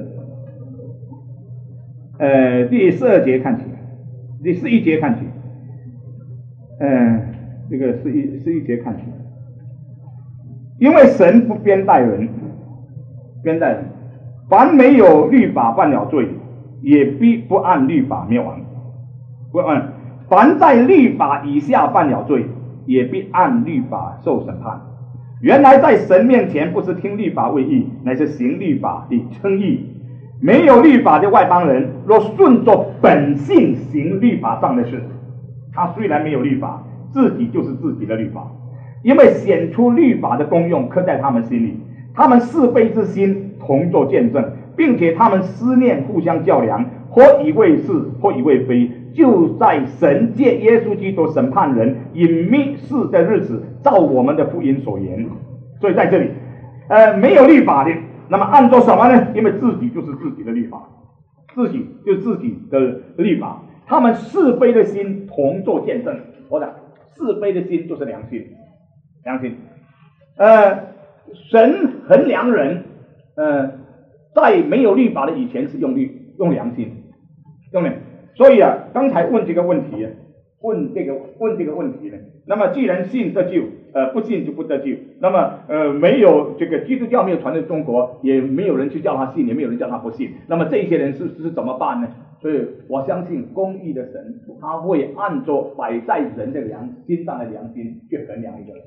呃第十二节看起，第十一节看起，呃这个十一十一节看起，因为神不偏待人，偏待人，凡没有律法犯了罪，也必不按律法灭亡。不按，凡在律法以下犯了罪，也必按律法受审判。原来在神面前，不是听律法为义，乃是行律法的称义。没有律法的外邦人，若顺着本性行律法上的事，他虽然没有律法，自己就是自己的律法，因为显出律法的功用刻在他们心里，他们是非之心同作见证，并且他们思念互相较量，或以为是，或以为非， 就在神借耶稣基督审判人隐秘事的日子，照我们的福音所言。所以在这里，呃，没有律法的，那么按照什么呢？因为自己就是自己的律法，自己就是自己的律法。他们是非的心同作见证。我讲是非的心就是良心，良心。呃，神衡量人，呃，在没有律法的以前是用律用良心，用良。所以啊，刚才问这个问题，问这个问这个问题呢，那么既然信得救，呃，不信就不得救。那么呃，没有这个基督教没有传到中国，也没有人去叫他信，也没有人叫他不信。那么这些人是是怎么办呢？所以我相信公义的神，他会按照摆在人的良心上的良心去衡量一个人。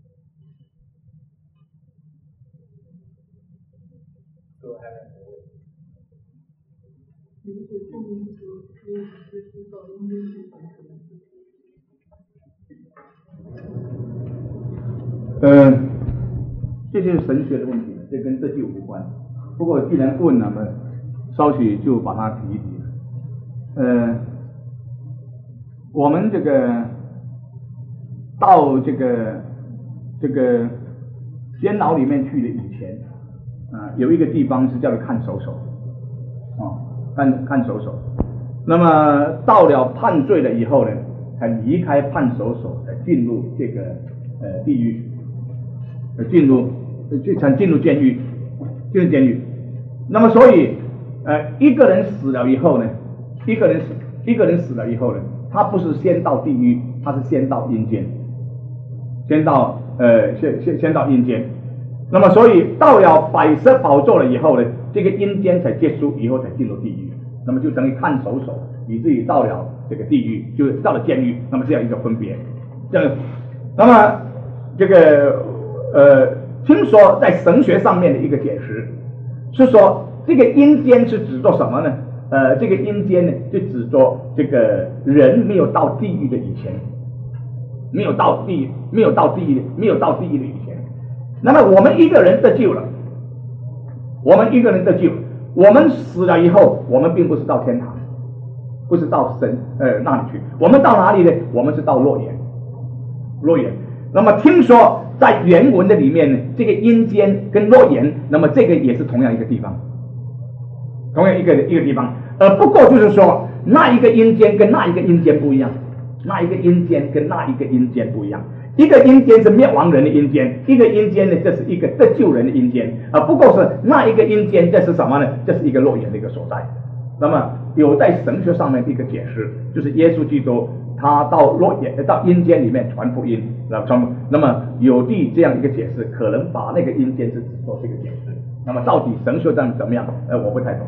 呃，这就是神学的问题，这跟得救无关。不过既然问了嘛，稍许就把它提一提。呃，我们这个到这个这个监牢里面去的以前，啊、呃，有一个地方是叫做看守所，哦，看看守所。那么到了判罪了以后呢，才离开判守所，才进入这个呃地狱，呃进入就才进入监狱，进入监狱。那么所以呃一个人死了以后呢，一个人死一个人死了以后呢，他不是先到地狱，他是先到阴间，先到呃先先先到阴间。那么所以到了百色宝座了以后呢，这个阴间才结束，以后才进入地狱。那么就等于看守所，以至于到了这个地狱，就到了监狱，那么这样一个分别。这样，那么这个呃，听说在神学上面的一个解释是说，这个阴间是指做什么呢？呃，这个阴间呢，就指做这个人没有到地狱的以前，没有到地，没有到地狱，没有到地狱的以前。那么我们一个人得救了，我们一个人得救了。我们死了以后，我们并不是到天堂，不是到神呃那里去，我们到哪里呢？我们是到洛言，洛言。那么听说在原文的里面呢，这个阴间跟洛言，那么这个也是同样一个地方，同样一个一个地方。呃，不过就是说，那一个阴间跟那一个阴间不一样，那一个阴间跟那一个阴间不一样。一个阴间是灭亡人的阴间，一个阴间呢，这是一个得救人的阴间啊。不过是那一个阴间，这是什么呢？这是一个洛言的一个所在。那么有在神学上面的一个解释，就是耶稣基督他到洛言到阴间里面传福音，那传那么有地这样一个解释，可能把那个阴间是指做这个解释。那么到底神学上怎么样？呃，我不太懂。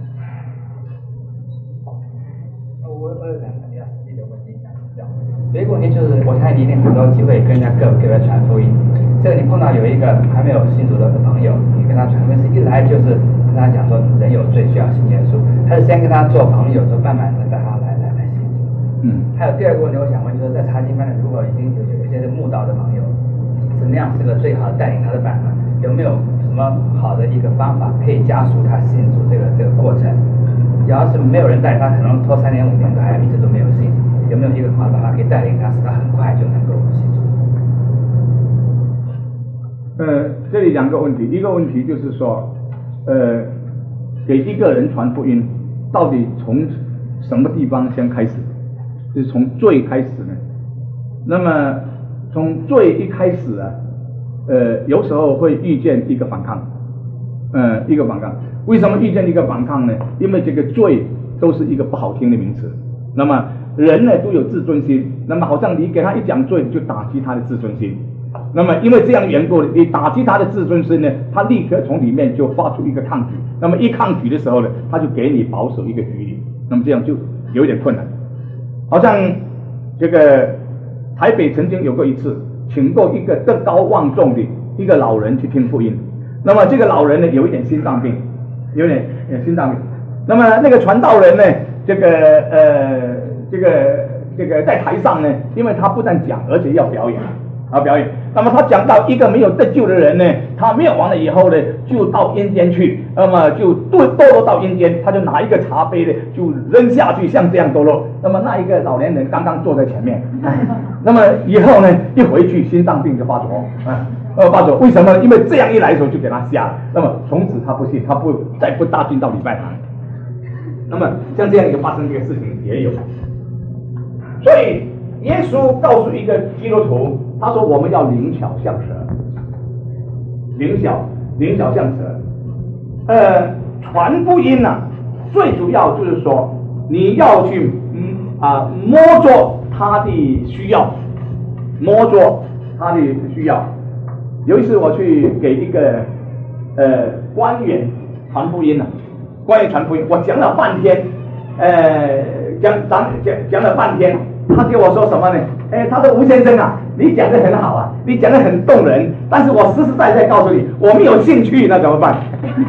我我有两个比较实际的问题想请教。有一个问题就是，我相信你一定很多机会跟人家个个别传福音。这个你碰到有一个还没有信主的朋友，你跟他传福音，是一来就是跟他讲说人有罪需要信耶稣，还是先跟他做朋友，说慢慢的带他来来来信主？嗯。还有第二个问题，我想问，就是在查经班的，如果已经有有一些是慕道的朋友，怎么样是个最好的带领他的办法？有没有什么好的一个方法可以加速他信主这个这个过程？要是没有人带领他，可能拖三年五年都还一直都没有信。有没有一个好的办法可以带领他，使他很快就能够信主？ 呃，这里两个问题，一个问题就是说，呃，给一个人传福音，到底从什么地方先开始？就是从罪开始呢？那么从罪一开始啊，呃，有时候会遇见一个反抗，呃，一个反抗。为什么遇见一个反抗呢？因为这个罪都是一个不好听的名词。那么人呢都有自尊心，那么好像你给他一讲罪，就打击他的自尊心。那么因为这样的缘故，你打击他的自尊心呢，他立刻从里面就发出一个抗拒。那么一抗拒的时候呢，他就给你保守一个距离。那么这样就有点困难。好像这个台北曾经有过一次，请过一个德高望重的一个老人去听福音。那么这个老人呢有一点心脏病，有点心脏病。那么那个传道人呢，这个呃。这个这个在台上呢，因为他不但讲，而且要表演， 啊表演。那么他讲到一个没有得救的人呢，他灭亡了以后呢，就到阴间去，那么就堕堕落到阴间，他就拿一个茶杯呢，就扔下去，像这样堕落。那么那一个老年人刚刚坐在前面，那么以后呢，一回去心脏病就发作，啊，呃发作，为什么？因为这样一来的时候就给他吓了。那么从此他不信，他不再不大进到礼拜堂。那么像这样一个发生这个事情也有，所以耶稣告诉一个基督徒，他说我们要灵巧像蛇，灵巧灵巧像蛇。呃，传福音呢、啊，最主要就是说你要去嗯啊摸着他的需要，摸着他的需要。有一次我去给一个呃官员传福音呢、啊。关于传福音，我讲了半天，呃，讲讲讲讲了半天，他给我说什么呢？哎，他说吴先生啊，你讲的很好啊，你讲的很动人，但是我实实在在告诉你，我没有兴趣，那怎么办？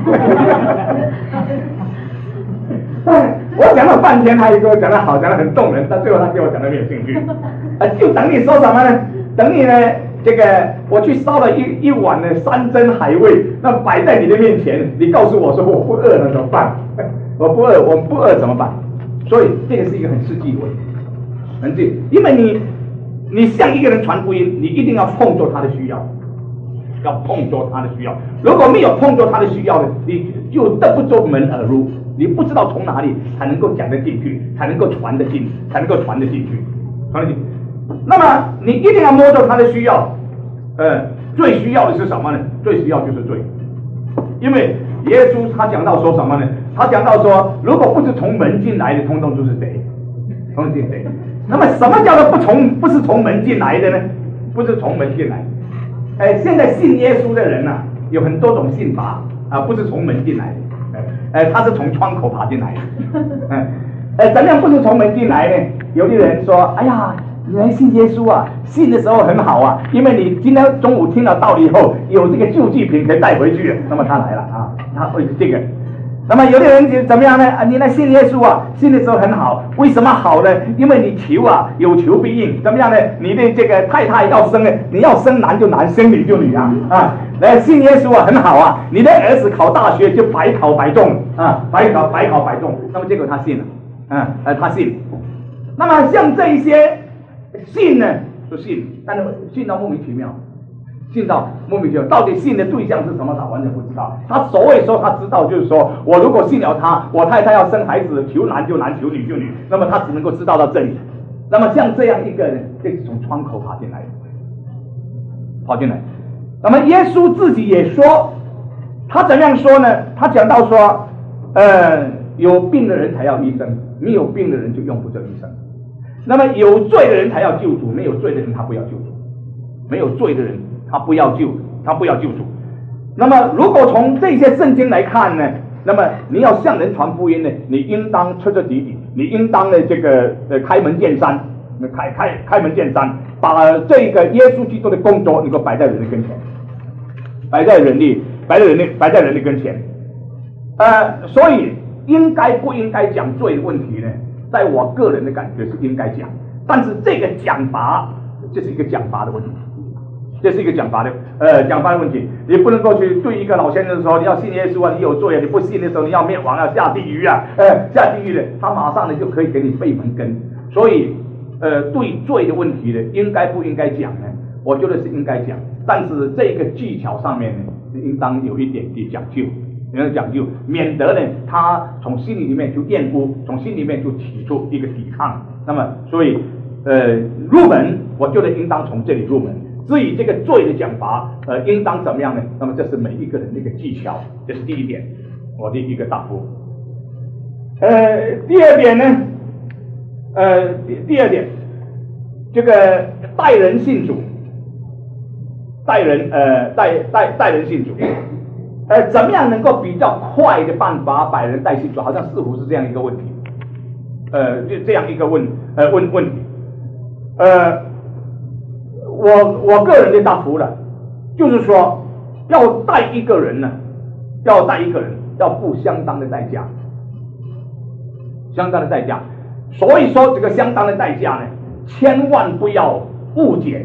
我讲了半天，他也给我讲的好，讲的很动人，但最后他给我讲的没有兴趣，啊，就等你说什么呢？等你呢？这个我去烧了一一碗的山珍海味，那摆在你的面前，你告诉我说我不饿了怎么办？我不饿，我不饿怎么办？所以这个是一个很实际的问题，很实际，因为你你向一个人传福音，你一定要碰着他的需要，要碰着他的需要。如果没有碰着他的需要呢，你就得不着门而入，你不知道从哪里才能够讲得进去，才能够传得进，才能够传得进去，传得进去。那么你一定要摸着他的需要，呃，最需要的是什么呢？最需要就是罪，因为耶稣他讲到说什么呢？他讲到说，如果不是从门进来的，通通都是贼，通通是贼。那么什么叫做不从不是从门进来的呢？不是从门进来，哎、呃，现在信耶稣的人呢、啊，有很多种信法啊，不是从门进来的，哎、呃，他是从窗口爬进来的，嗯，呃，怎样不是从门进来呢？有的人说，哎呀。你来信耶稣啊，信的时候很好啊，因为你今天中午听了道理以后，有这个救济品可以带回去，那么他来了啊，他会这个。那么有的人就怎么样呢？啊，你来信耶稣啊，信的时候很好，为什么好呢？因为你求啊，有求必应，怎么样呢？你的这个太太要生呢，你要生男就男，生女就女啊啊！来信耶稣啊，很好啊，你的儿子考大学就百考百中啊，百考百考百中，那么结果他信了，啊，呃，他信。那么像这一些。信呢就信，但是信到莫名其妙，信到莫名其妙，到底信的对象是什么，他完全不知道。他所谓说他知道，就是说我如果信了他，我太太要生孩子，求男就男，求女就女，那么他只能够知道到这里。那么像这样一个人，这是从窗口爬进来的，跑进来。那么耶稣自己也说，他怎样说呢？他讲到说，呃，有病的人才要医生，没有病的人就用不着医生。那么有罪的人才要救主，没有罪的人他不要救主，没有罪的人他不要救，他不要救主。那么如果从这些圣经来看呢，那么你要向人传福音呢，你应当彻彻底底，你应当呢这个呃开门见山，开开开门见山，把这个耶稣基督的工作能够摆在人的跟前，摆在人的摆在人的摆在人的跟前。呃，所以应该不应该讲罪的问题呢？在我个人的感觉是应该讲，但是这个讲法，这是一个讲法的问题，这是一个讲法的呃讲法的问题。你不能够去对一个老先生说，你要信耶稣啊，你有罪啊，你不信的时候你要灭亡啊，下地狱啊，呃下地狱的，他马上呢就可以给你背门根。所以呃对罪的问题呢，应该不应该讲呢？我觉得是应该讲，但是这个技巧上面呢，应当有一点的讲究。有讲究，免得呢他从心里面就厌恶，从心里面就起出一个抵抗。那么，所以呃入门，我觉得应当从这里入门。至于这个罪的讲法，呃，应当怎么样呢？那么这是每一个人的一个技巧，这是第一点，我的一个答复。呃，第二点呢，呃，第二点，这个带人信主，带人呃带带带人信主。呃，怎么样能够比较快的办法把人带信主？好像似乎是这样一个问题，呃，就这样一个问呃问问题，呃，我我个人的答复了，就是说要带一个人呢，要带一个人要付相当的代价，相当的代价。所以说这个相当的代价呢，千万不要误解，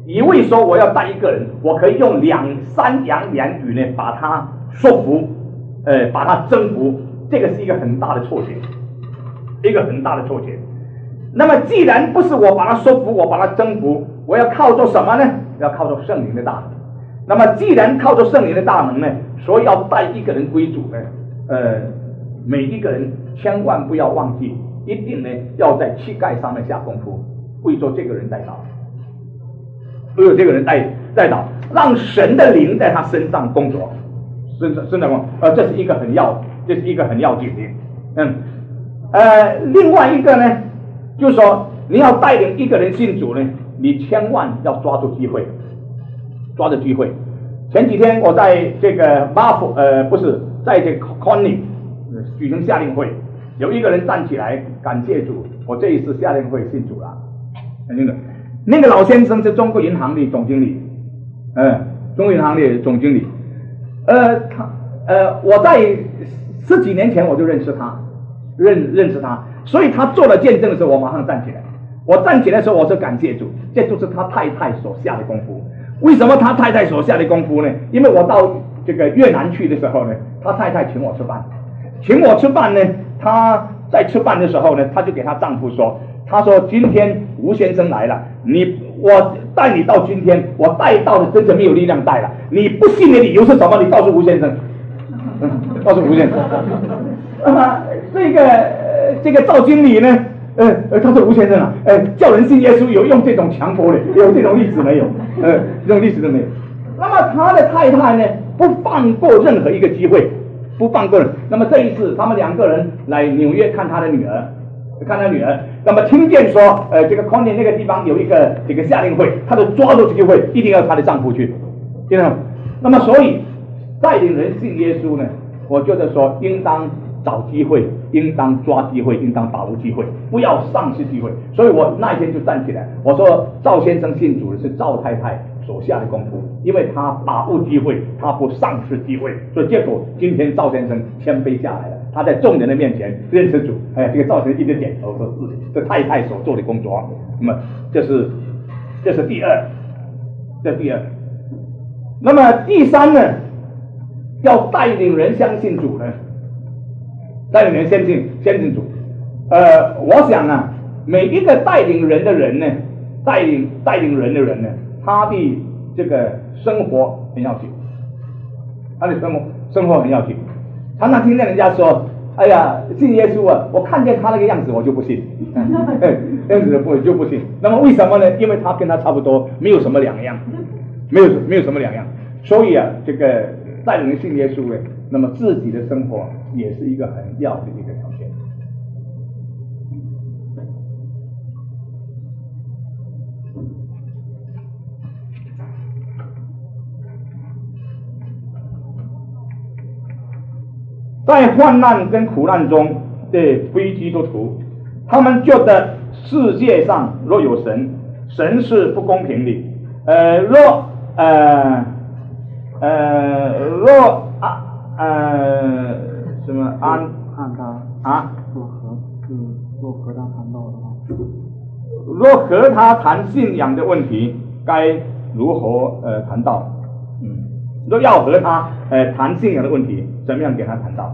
一味说我要带一个人，我可以用两三言两语呢把他说服，呃，把他征服，这个是一个很大的错觉，一个很大的错觉。那么既然不是我把他说服，我把他征服，我要靠着什么呢？要靠着圣灵的大能。那么既然靠着圣灵的大能呢，所以要带一个人归主呢，呃，每一个人千万不要忘记，一定呢要在膝盖上面下功夫，为做这个人带到。都有这个人带带导，让神的灵在他身上工作，身上身上工作，呃，这是一个很要，这是一个很要紧的，嗯，呃，另外一个呢，就是说你要带领一个人信主呢，你千万要抓住机会，抓住机会。前几天我在这个巴佛，呃，不是在这个 Connie 举行夏令会，有一个人站起来感谢主，我这一次夏令会信主了，真的。那个老先生是中国银行的总经理，呃，中国银行的总经理，呃，他呃，我在十几年前我就认识他，认认识他，所以他做了见证的时候，我马上站起来。我站起来的时候，我说感谢主，这就是他太太所下的功夫。为什么他太太所下的功夫呢？因为我到这个越南去的时候呢，他太太请我吃饭，请我吃饭呢，他在吃饭的时候呢，他就给他丈夫说。他说：“今天吴先生来了，你我带你到今天，我带到的真的没有力量带了。你不信的理由是什么？你告诉吴先生，嗯、告诉吴先生。那么这个、呃、这个赵经理呢？呃呃，他说吴先生啊，呃，叫人信耶稣有用这种强迫的，有这种例子没有？呃，这种例子都没有。那么他的太太呢，不放过任何一个机会，不放过人。那么这一次，他们两个人来纽约看他的女儿。”看他女儿，那么听见说，呃，这个匡年那个地方有一个这个夏令会，他就抓住机会，一定要她的丈夫去，听到吗？那么所以带领人信耶稣呢，我觉得说应当找机会，应当抓机会，应当把握机会，不要丧失机会。所以我那一天就站起来，我说赵先生信主的是赵太太所下的功夫，因为他把握机会，他不丧失机会，所以结果今天赵先生谦卑下来了。他在众人的面前认识主，哎，这个赵先生一直点头说是这太太所做的工作。那么这是这是第二，这第二。那么第三呢，要带领人相信主呢，带领人相信相信主。呃，我想啊，每一个带领人的人呢，带领带领人的人呢，他的这个生活很要紧，他的生活生活很要紧。常常听见人家说：“哎呀，信耶稣啊，我看见他那个样子，我就不信，样子不就不信。那么为什么呢？因为他跟他差不多，没有什么两样，没有没有什么两样。所以啊，这个带领人信耶稣呢，那么自己的生活也是一个很要的一个条件。”在患难跟苦难中的非基督徒，他们觉得世界上若有神，神是不公平的。呃，若呃呃若啊呃什么安看他啊？ 若和嗯若和他谈到的话， 若和他谈信仰的问题，该如何呃谈到？嗯，若要和他呃谈信仰的问题。怎么样给他谈到？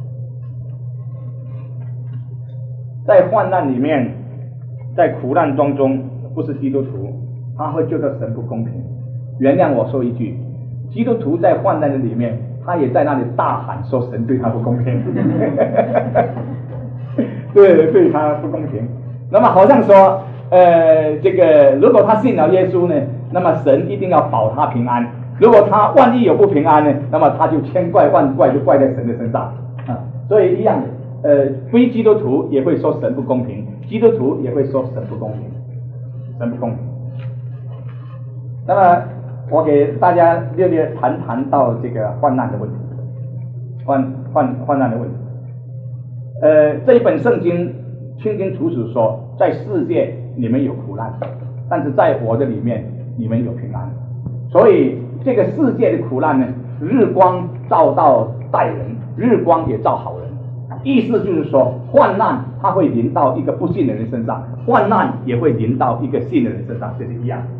在患难里面，在苦难当中，不是基督徒，他会觉得神不公平。原谅我说一句，基督徒在患难的里面，他也在那里大喊说神对他不公平，对对他不公平。那么好像说，呃，这个如果他信了耶稣呢，那么神一定要保他平安。如果他万一有不平安呢，那么他就千怪万怪就怪在神的身上啊。所以一样的，呃，非基督徒也会说神不公平，基督徒也会说神不公平，神不公平。那么我给大家略略谈谈到这个患难的问题，患患患难的问题。呃，这一本圣经清清楚楚说，在世界你们有苦难，但是在我的里面你们有平安。所以这个世界的苦难呢，日光照到待人，日光也照好人。意思就是说，患难它会临到一个不信的人身上，患难也会临到一个信的人身上，这是一样。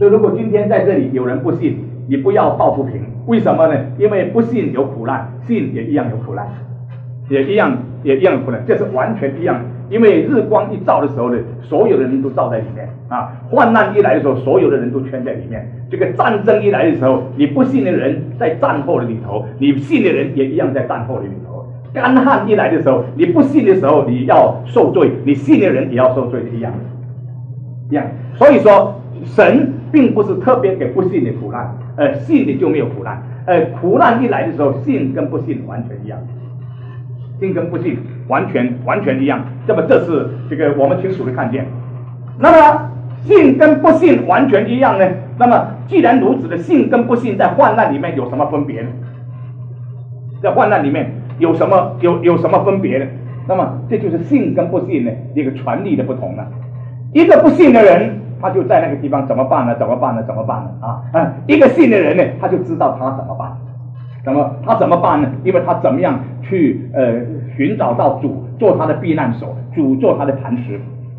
所以如果今天在这里有人不信，你不要抱不平。为什么呢？因为不信有苦难，信也一样有苦难，也一样也一样有苦难，这是完全一样的。因为日光一照的时候呢，所有的人都照在里面啊；患难一来的时候，所有的人都圈在里面。这个战争一来的时候，你不信的人在战后的里头，你信的人也一样在战后的里头。干旱一来的时候，你不信的时候你要受罪，你信的人也要受罪，一样一样。所以说，神并不是特别给不信的苦难，呃，信的就没有苦难。呃，苦难一来的时候，信跟不信完全一样。信跟不信完全完全一样，那么这是这个我们清楚的看见。那么信跟不信完全一样呢？那么既然如此的，信跟不信在患难里面有什么分别呢？在患难里面有什么有有什么分别呢？那么这就是信跟不信呢一个权利的不同了。一个不信的人，他就在那个地方怎么办呢？怎么办呢？怎么办呢？啊，嗯，一个信的人呢，他就知道他怎么办。怎么他怎么办呢？因为他怎么样去呃寻找到主做他的避难所，主做他的磐石。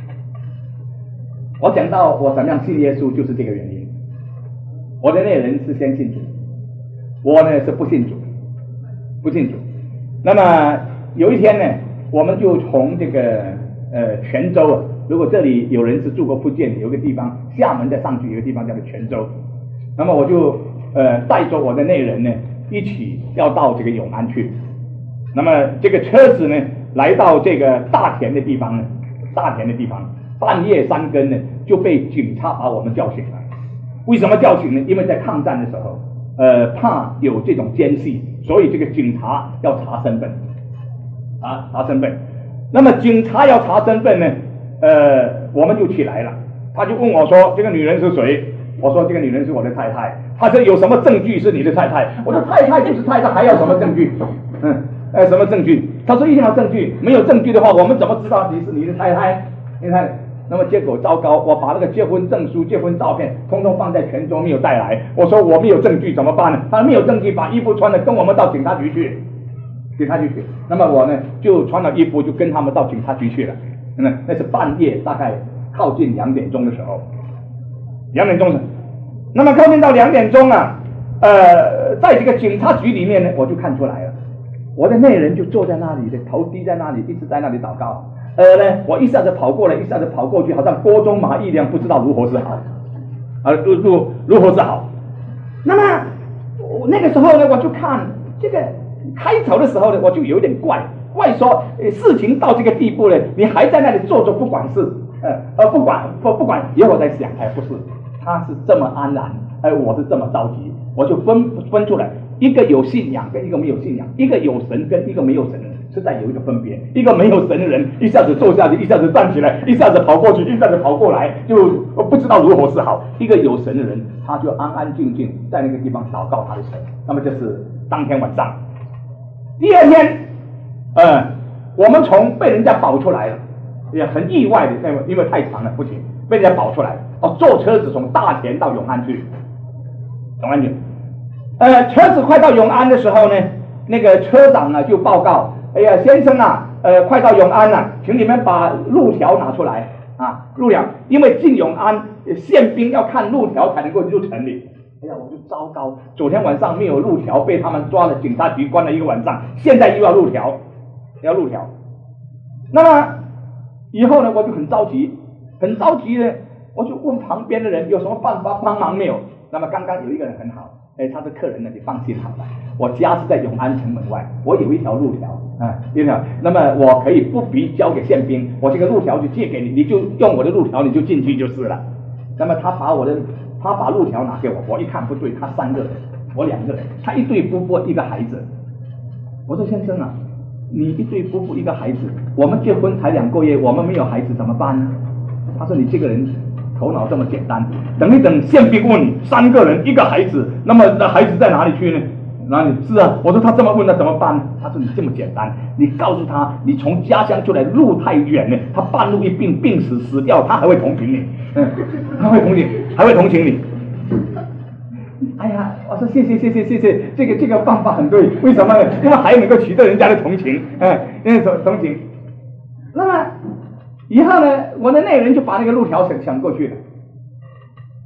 我讲到我怎么样信耶稣，就是这个原因。我的那人是先信主，我呢是不信主，不信主。那么有一天呢，我们就从这个呃泉州啊，如果这里有人是住过福建，有个地方厦门再上去有个地方叫做泉州，那么我就呃带着我的那人呢。一起要到这个永安去，那么这个车子呢，来到这个大田的地方呢，大田的地方，半夜三更呢，就被警察把我们叫醒了。为什么叫醒呢？因为在抗战的时候，呃，怕有这种奸细，所以这个警察要查身份，啊，查身份。那么警察要查身份呢，呃，我们就起来了。他就问我说：“这个女人是谁？”我说：“这个女人是我的太太。”他说：“有什么证据是你的太太？”我说：“太太就是太太，还要什么证据？”嗯，呃，什么证据？他说：“一定要证据，没有证据的话，我们怎么知道你是你的太太？”你看，那么结果糟糕，我把那个结婚证书、结婚照片通通放在泉州没有带来。我说：“我没有证据怎么办呢？”他说：“没有证据，把衣服穿了，跟我们到警察局去。”警察局去。那么我呢，就穿了衣服，就跟他们到警察局去了。嗯，那是半夜，大概靠近两点钟的时候，两点钟的。那么靠近到两点钟啊，呃，在这个警察局里面呢，我就看出来了，我的内人就坐在那里的，头低在那里，一直在那里祷告。呃呢，我一下子跑过来，一下子跑过去，好像锅中蚂蚁一样，不知道如何是好，啊，如如如何是好。那么那个时候呢，我就看这个开头的时候呢，我就有点怪怪说，呃，事情到这个地步呢，你还在那里坐着不管事，呃呃，不管不不管。以后我在想，哎，不是。他是这么安然，而我是这么着急，我就分分出来，一个有信仰跟一个没有信仰，一个有神跟一个没有神的人，实在有一个分别。一个没有神的人，一下子坐下去，一下子站起来，一下子跑过去，一下子跑过来，就不知道如何是好。一个有神的人，他就安安静静在那个地方祷告他的神。那么这是当天晚上。第二天，呃，我们从被人家保出来了，也很意外的，因为因为太长了，不行，被人家保出来。哦，坐车子从大田到永安去，永安去。呃，车子快到永安的时候呢，那个车长呢就报告：“哎呀，先生啊，呃，快到永安了，请你们把路条拿出来啊，路条，因为进永安宪兵要看路条才能够入城里。”哎呀，我就糟糕，昨天晚上没有路条，被他们抓了，警察局关了一个晚上，现在又要路条，要路条。那么以后呢，我就很着急，很着急呢。我就问旁边的人有什么办法帮忙没有？那么刚刚有一个人很好，哎，他是客人呢，你放心好了。我家是在永安城门外，我有一条路条啊，一条。那么我可以不必交给宪兵，我这个路条就借给你，你就用我的路条，你就进去就是了。那么他把我的，他把路条拿给我，我一看不对，他三个人，我两个人，他一对夫妇一个孩子。我说先生啊，你一对夫妇一个孩子，我们结婚才两个月，我们没有孩子怎么办呢？他说你这个人头脑这么简单，等一等宪兵问你，三个人一个孩子，那么那孩子在哪里去呢？哪里？是啊，我说他这么问那怎么办呢？他说你这么简单，你告诉他你从家乡出来路太远了，他半路一病病死死掉，他还会同情你，嗯，他会同情，还会同情你。哎呀，我说谢谢谢谢谢谢，这个这个办法很对，为什么呢？因为还能够取得人家的同情，嗯，因为同同情。那么以后呢，我的那人就把那个路条想想过去了，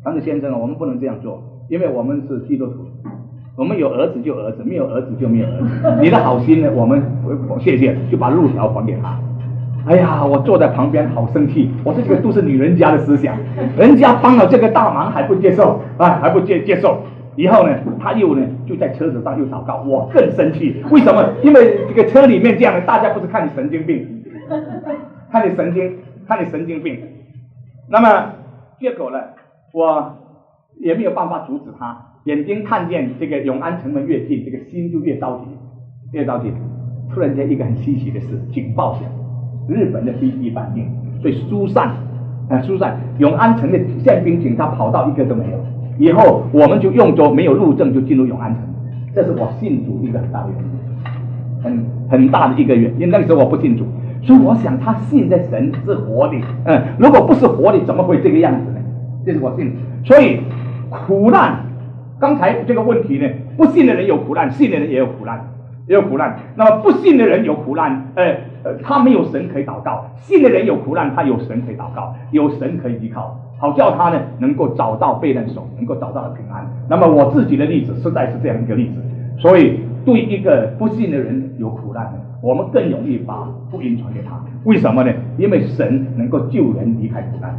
但是先生啊，我们不能这样做，因为我们是基督徒，我们有儿子就儿子，没有儿子就没有儿子。你的好心呢，我们谢谢，就把路条还给他。哎呀，我坐在旁边好生气，我说这个都是女人家的思想，人家帮了这个大忙还不接受，哎，还不接接受。以后呢，他又呢就在车子上又祷告，我更生气。为什么？因为这个车里面这样的，大家不是看你神经病，看你神经，看你神经病。那么结果呢，我也没有办法阻止他。眼睛看见这个永安城门越近，这个心就越着急，越着急。突然间一个很稀奇的事，警报响，日本的飞机反应，所以疏散，呃疏散，永安城的宪兵警察跑到一个都没有。以后我们就用着没有路证就进入永安城，这是我信主一个很大的原因，很很大的一个原因。那个时候我不信主，所以我想他信的神是活的，嗯，如果不是活的，怎么会这个样子呢？这是我信。所以苦难，刚才这个问题呢，不信的人有苦难，信的人也有苦难，也有苦难。那么不信的人有苦难，呃呃，他没有神可以祷告；信的人有苦难，他有神可以祷告，有神可以依靠。好叫他呢能够找到避难所，能够找到平安。那么我自己的例子实在是这样一个例子，所以对一个不信的人有苦难呢，我们更容易把福音传给他。为什么呢？因为神能够救人离开苦难。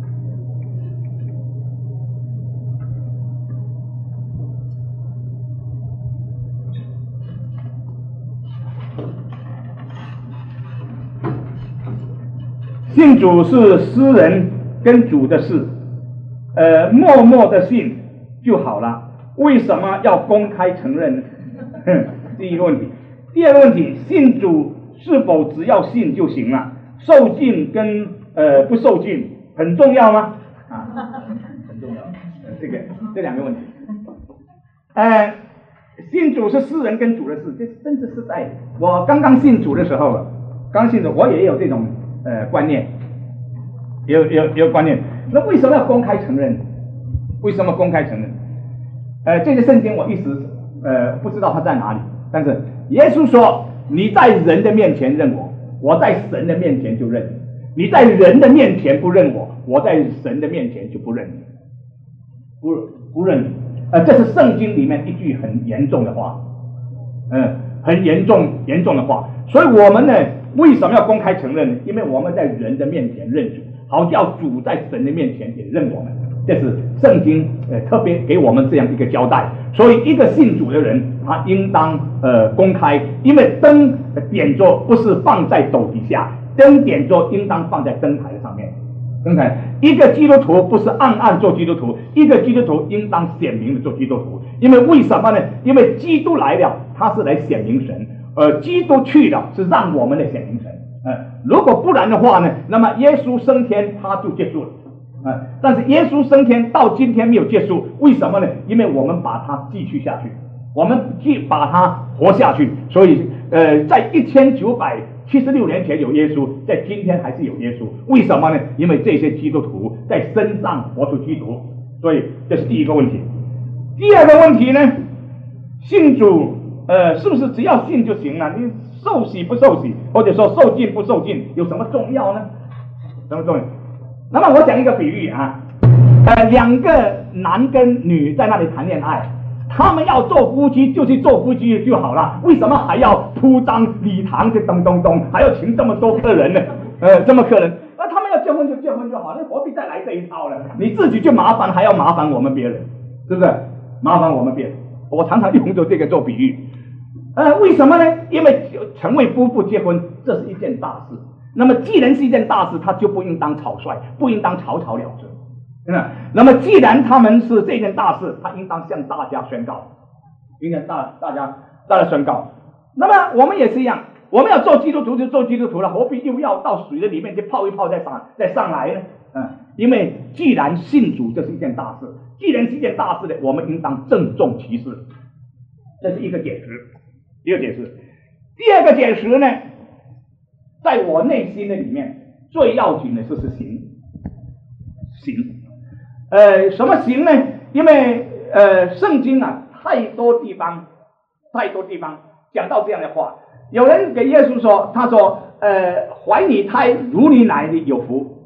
信主是私人跟主的事，呃，默默的信就好了，为什么要公开承认呢？第一个问题。第二个问题，信主是否只要信就行了？受浸跟呃不受浸很重要吗？啊，很重要。呃、这个这两个问题，呃，信主是私人跟主的事，这真是实在。我刚刚信主的时候，刚信主我也有这种呃观念。有有有观念，那为什么要公开承认？为什么公开承认？呃，这些圣经我一时呃不知道它在哪里，但是耶稣说：“你在人的面前认我，我在神的面前就认你；你在人的面前不认我，我在神的面前就不认你，不不认你。”呃，这是圣经里面一句很严重的话，嗯、呃，很严重严重的话。所以我们呢，为什么要公开承认呢？因为我们在人的面前认主。好叫主在神的面前也认我们，这是圣经呃特别给我们这样一个交代。所以一个信主的人，他应当呃公开，因为灯点着不是放在斗底下，灯点着应当放在灯台上面。灯台，一个基督徒不是暗暗做基督徒，一个基督徒应当显明的做基督徒。因为为什么呢？因为基督来了，他是来显明神，而基督去了是让我们来显明神。呃，如果不然的话呢，那么耶稣升天他就结束了，呃，但是耶稣升天到今天没有结束，为什么呢？因为我们把它继续下去，我们继把它活下去，所以呃，在一千九百七十六年前有耶稣，在今天还是有耶稣，为什么呢？因为这些基督徒在身上活出基督，所以这是第一个问题。第二个问题呢，信主呃是不是只要信就行了？你受洗不受洗，或者说受浸不受浸，有什么重要呢？什么重要？那么我讲一个比喻啊，呃，两个男跟女在那里谈恋爱，他们要做夫妻就去做夫妻就好了，为什么还要铺张礼堂，这咚咚咚，还要请这么多客人呢？呃，这么客人，那他们要结婚就结婚就好，那何必再来这一套呢？你自己就麻烦，还要麻烦我们别人，是不是？麻烦我们别人，我常常用着这个做比喻。呃，为什么呢？因为成为夫妇结婚，这是一件大事。那么既然是一件大事，他就不应当草率，不应当草草了之。嗯，那么既然他们是这件大事，他应当向大家宣告，应该大大家大家宣告。那么我们也是一样，我们要做基督徒就做基督徒了，何必又要到水的里面去泡一泡再上再上来呢？嗯，因为既然信主这是一件大事，既然是一件大事的，我们应当郑重其事。这是一个解释。一个解释，第二个解释呢，在我内心的里面最要紧的就是行，行，呃，什么行呢？因为呃，圣经啊，太多地方，太多地方讲到这样的话。有人给耶稣说，他说，呃，怀你胎如你奶的有福，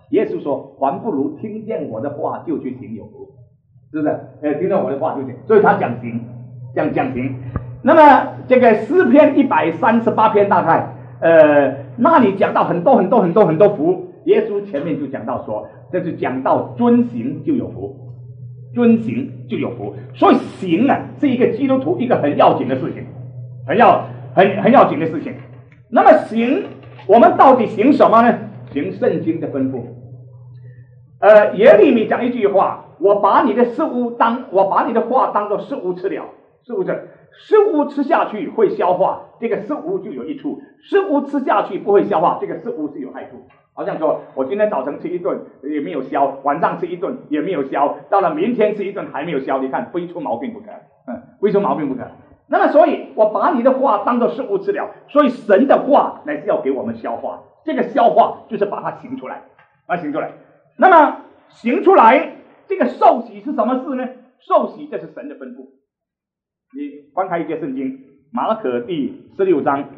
耶稣说，还不如听见我的话就去行有福，是不是？呃，听见我的话就行，所以他讲行，讲讲行。那么这个诗篇一百三十八篇大概，呃，那里讲到很多很多很多很多福，耶稣前面就讲到说，这是讲到遵行就有福，遵行就有福。所以行啊，是一个基督徒一个很要紧的事情，很要很很要紧的事情。那么行，我们到底行什么呢？行圣经的吩咐。呃，耶利米讲一句话，我把你的食物当，我把你的话当作食物吃了，食物吃，食物吃下去会消化，这个食物就有益处；食物吃下去不会消化，这个食物是有害处。好像说我今天早晨吃一顿也没有消，晚上吃一顿也没有消，到了明天吃一顿还没有消，你看非出毛病不可，嗯，非出毛病不可。那么所以我把你的话当作食物吃了，所以神的话乃是要给我们消化，这个消化就是把它行出来，把它行出来。那么行出来，这个受洗是什么事呢？受洗这是神的吩咐。你翻开一节圣经，马可第十六章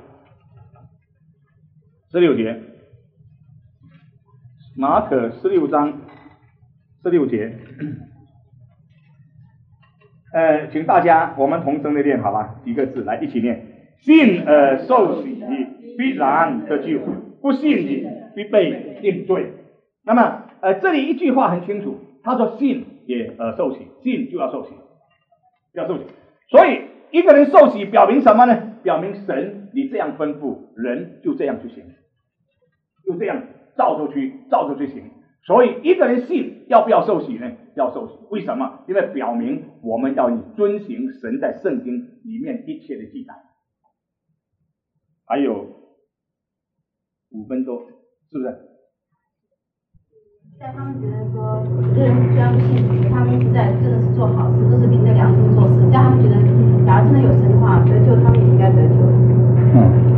十六节，马可十六章十六节。呃，请大家我们同声的念，好吧？几个字来一起念：信而受洗，必然得救；不信的，必被定罪。那么，呃，这里一句话很清楚，他说信也呃受洗，信就要受洗，要受洗。所以一个人受洗表明什么呢？表明神你这样吩咐，人就这样去行，就这样照着去照着去行。所以一个人信要不要受洗呢？要受洗。为什么？因为表明我们要以遵行神在圣经里面一切的记载。还有五分钟，是不是？ 在他们觉得说，有的人虽然不信主，他们是在真的是做好事，都是凭着良心做事。这样他们觉得，假如真的有神的话，得救他们也应该得救。 嗯。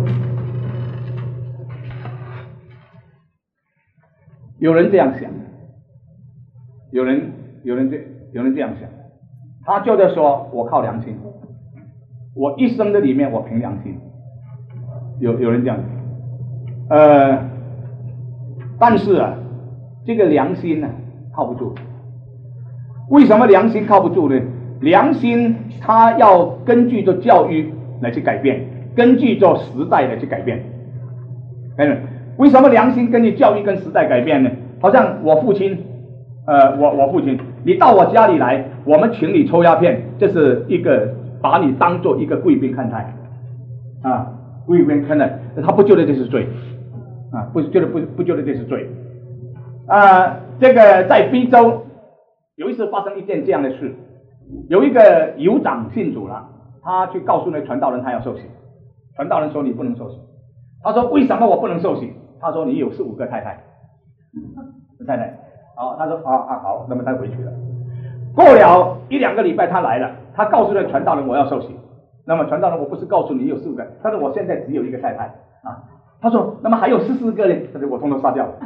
有人这样想，有人有人这有人这样想，他就在说，我靠良心，我一生的里面我凭良心。有有人这样，呃，但是啊，这个良心呢、啊、靠不住。为什么良心靠不住呢？良心它要根据着教育来去改变，根据着时代来去改变。嗯，为什么良心根据教育跟时代改变呢？好像我父亲，呃，我我父亲，你到我家里来，我们请你抽鸦片，这是一个把你当做一个贵宾看待，啊。贵宾看待，他不觉得这是罪，啊，不觉得不不觉得这是罪，啊，这个在非洲有一次发生一件这样的事，有一个酋长信主了，他去告诉那传道人他要受洗，传道人说你不能受洗，他说为什么我不能受洗？他说你有四五个太太，太太，好，他说啊啊好，那么他回去了。过了一两个礼拜他来了，他告诉那传道人我要受洗。那么传道人，我不是告诉你有四五个，他说我现在只有一个太太啊。他说，那么还有十四个呢？他说我通通杀掉了，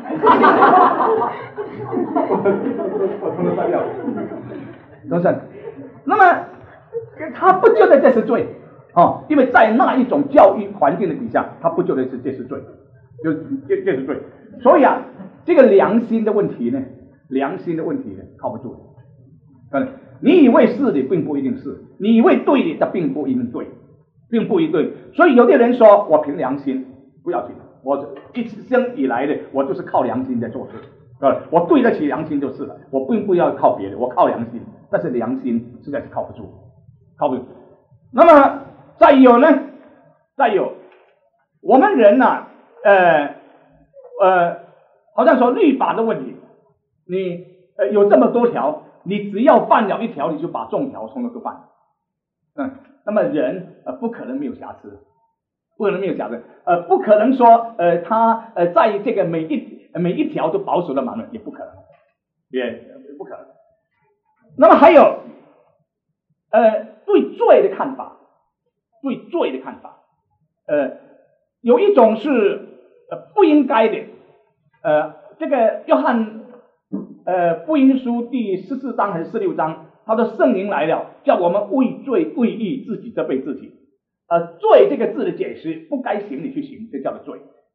我通通杀掉了，都是。那么他不觉得这是罪哦，因为在那一种教育环境的底下，他不觉得是这是罪，就这这是罪。所以啊，这个良心的问题呢，良心的问题呢，靠不住。嗯。你以为是的，并不一定是；你以为对的，它并不一定对，并不一定对。所以有的人说我凭良心，不要紧，我一生以来的我就是靠良心在做事，呃，我对得起良心就是了，我并不要靠别的，我靠良心。但是良心实在是靠不住，靠不住。那么再有呢，再有我们人呐、啊，呃呃，好像说律法的问题，你呃有这么多条。你只要犯了一条，你就把众条通通都犯。嗯，那么人呃不可能没有瑕疵，不可能没有瑕疵，呃不可能说呃他呃在这个每一每一条都保守的满了，也不可能，也不可能。那么还有呃对罪的看法，对罪的看法，呃有一种是呃不应该的，呃这个约翰。呃，福音书第十四章还是十六章，他说圣灵来了，叫我们为罪为义，自己责备自己。呃，罪这个字的解释，不该行你去行，这叫做罪。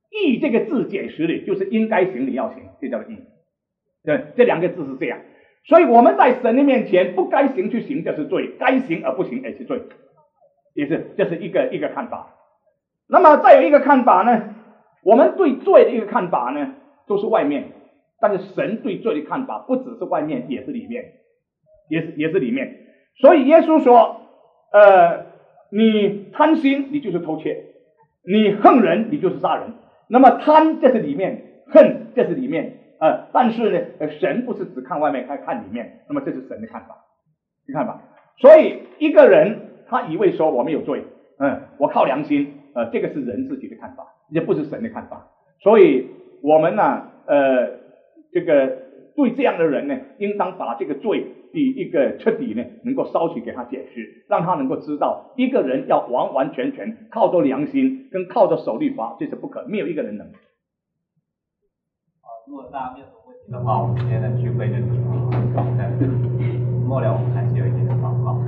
义这个字解释的就是应该行你要行，这叫做义。对，这两个字是这样。所以我们在神的面前，不该行去行就是罪，该行而不行也是罪，也是这是一个一个看法。那么再有一个看法呢，我们对罪的一个看法呢，都是外面，但是神对罪的看法不只是外面，也是里面，也是也是里面。所以耶稣说，呃，你贪心，你就是偷窃；你恨人，你就是杀人。那么贪这是里面，恨这是里面。呃，但是呢，呃，神不是只看外面，还看里面。那么这是神的看法，你看吧。所以一个人他以为说我没有罪，嗯，我靠良心，呃，这个是人自己的看法，也不是神的看法。所以我们呢、啊，呃，这个对这样的人呢，应当把这个罪的一个彻底呢，能够烧起给他解释，让他能够知道，一个人要完完全全靠着良心跟靠着守律法，这是不可，没有一个人能。 如果大家没有什么问题的话，我们今天的聚会就搞在这里。末了，我们还是有一点的报告。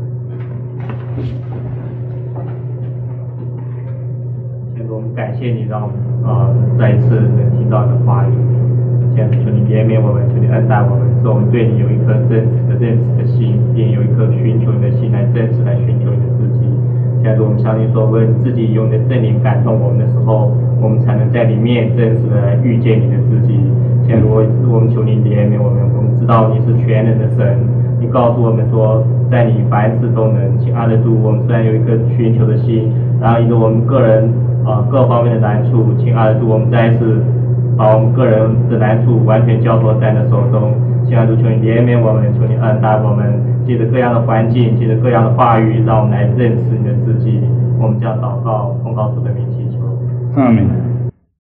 天主，我们感谢你，让我们呃再一次能听到你的话语。天主，求你怜悯我们，求你恩待我们，使我们对你有一颗真实的认识的心，并有一颗寻求你的心来真实来寻求你的自己。天主，我们相信说，为自己用你的圣灵感动我们的时候，我们才能在里面真实的遇见你的自己。天主，我们求你怜悯我们，我们知道你是全能的神，你告诉我们说，在你凡事都能。亲爱的主，我们虽然有一颗寻求的心，然后因着我们个人啊、呃、各方面的难处，亲爱的主，我们再一次把我们个人的难处完全交托在你的手中。亲爱的主，求你怜悯我们，求你恩待我们，借着各样的环境，借着各样的话语，让我们来认识你的自己。我们将祷告，奉告主的名祈求。 阿门。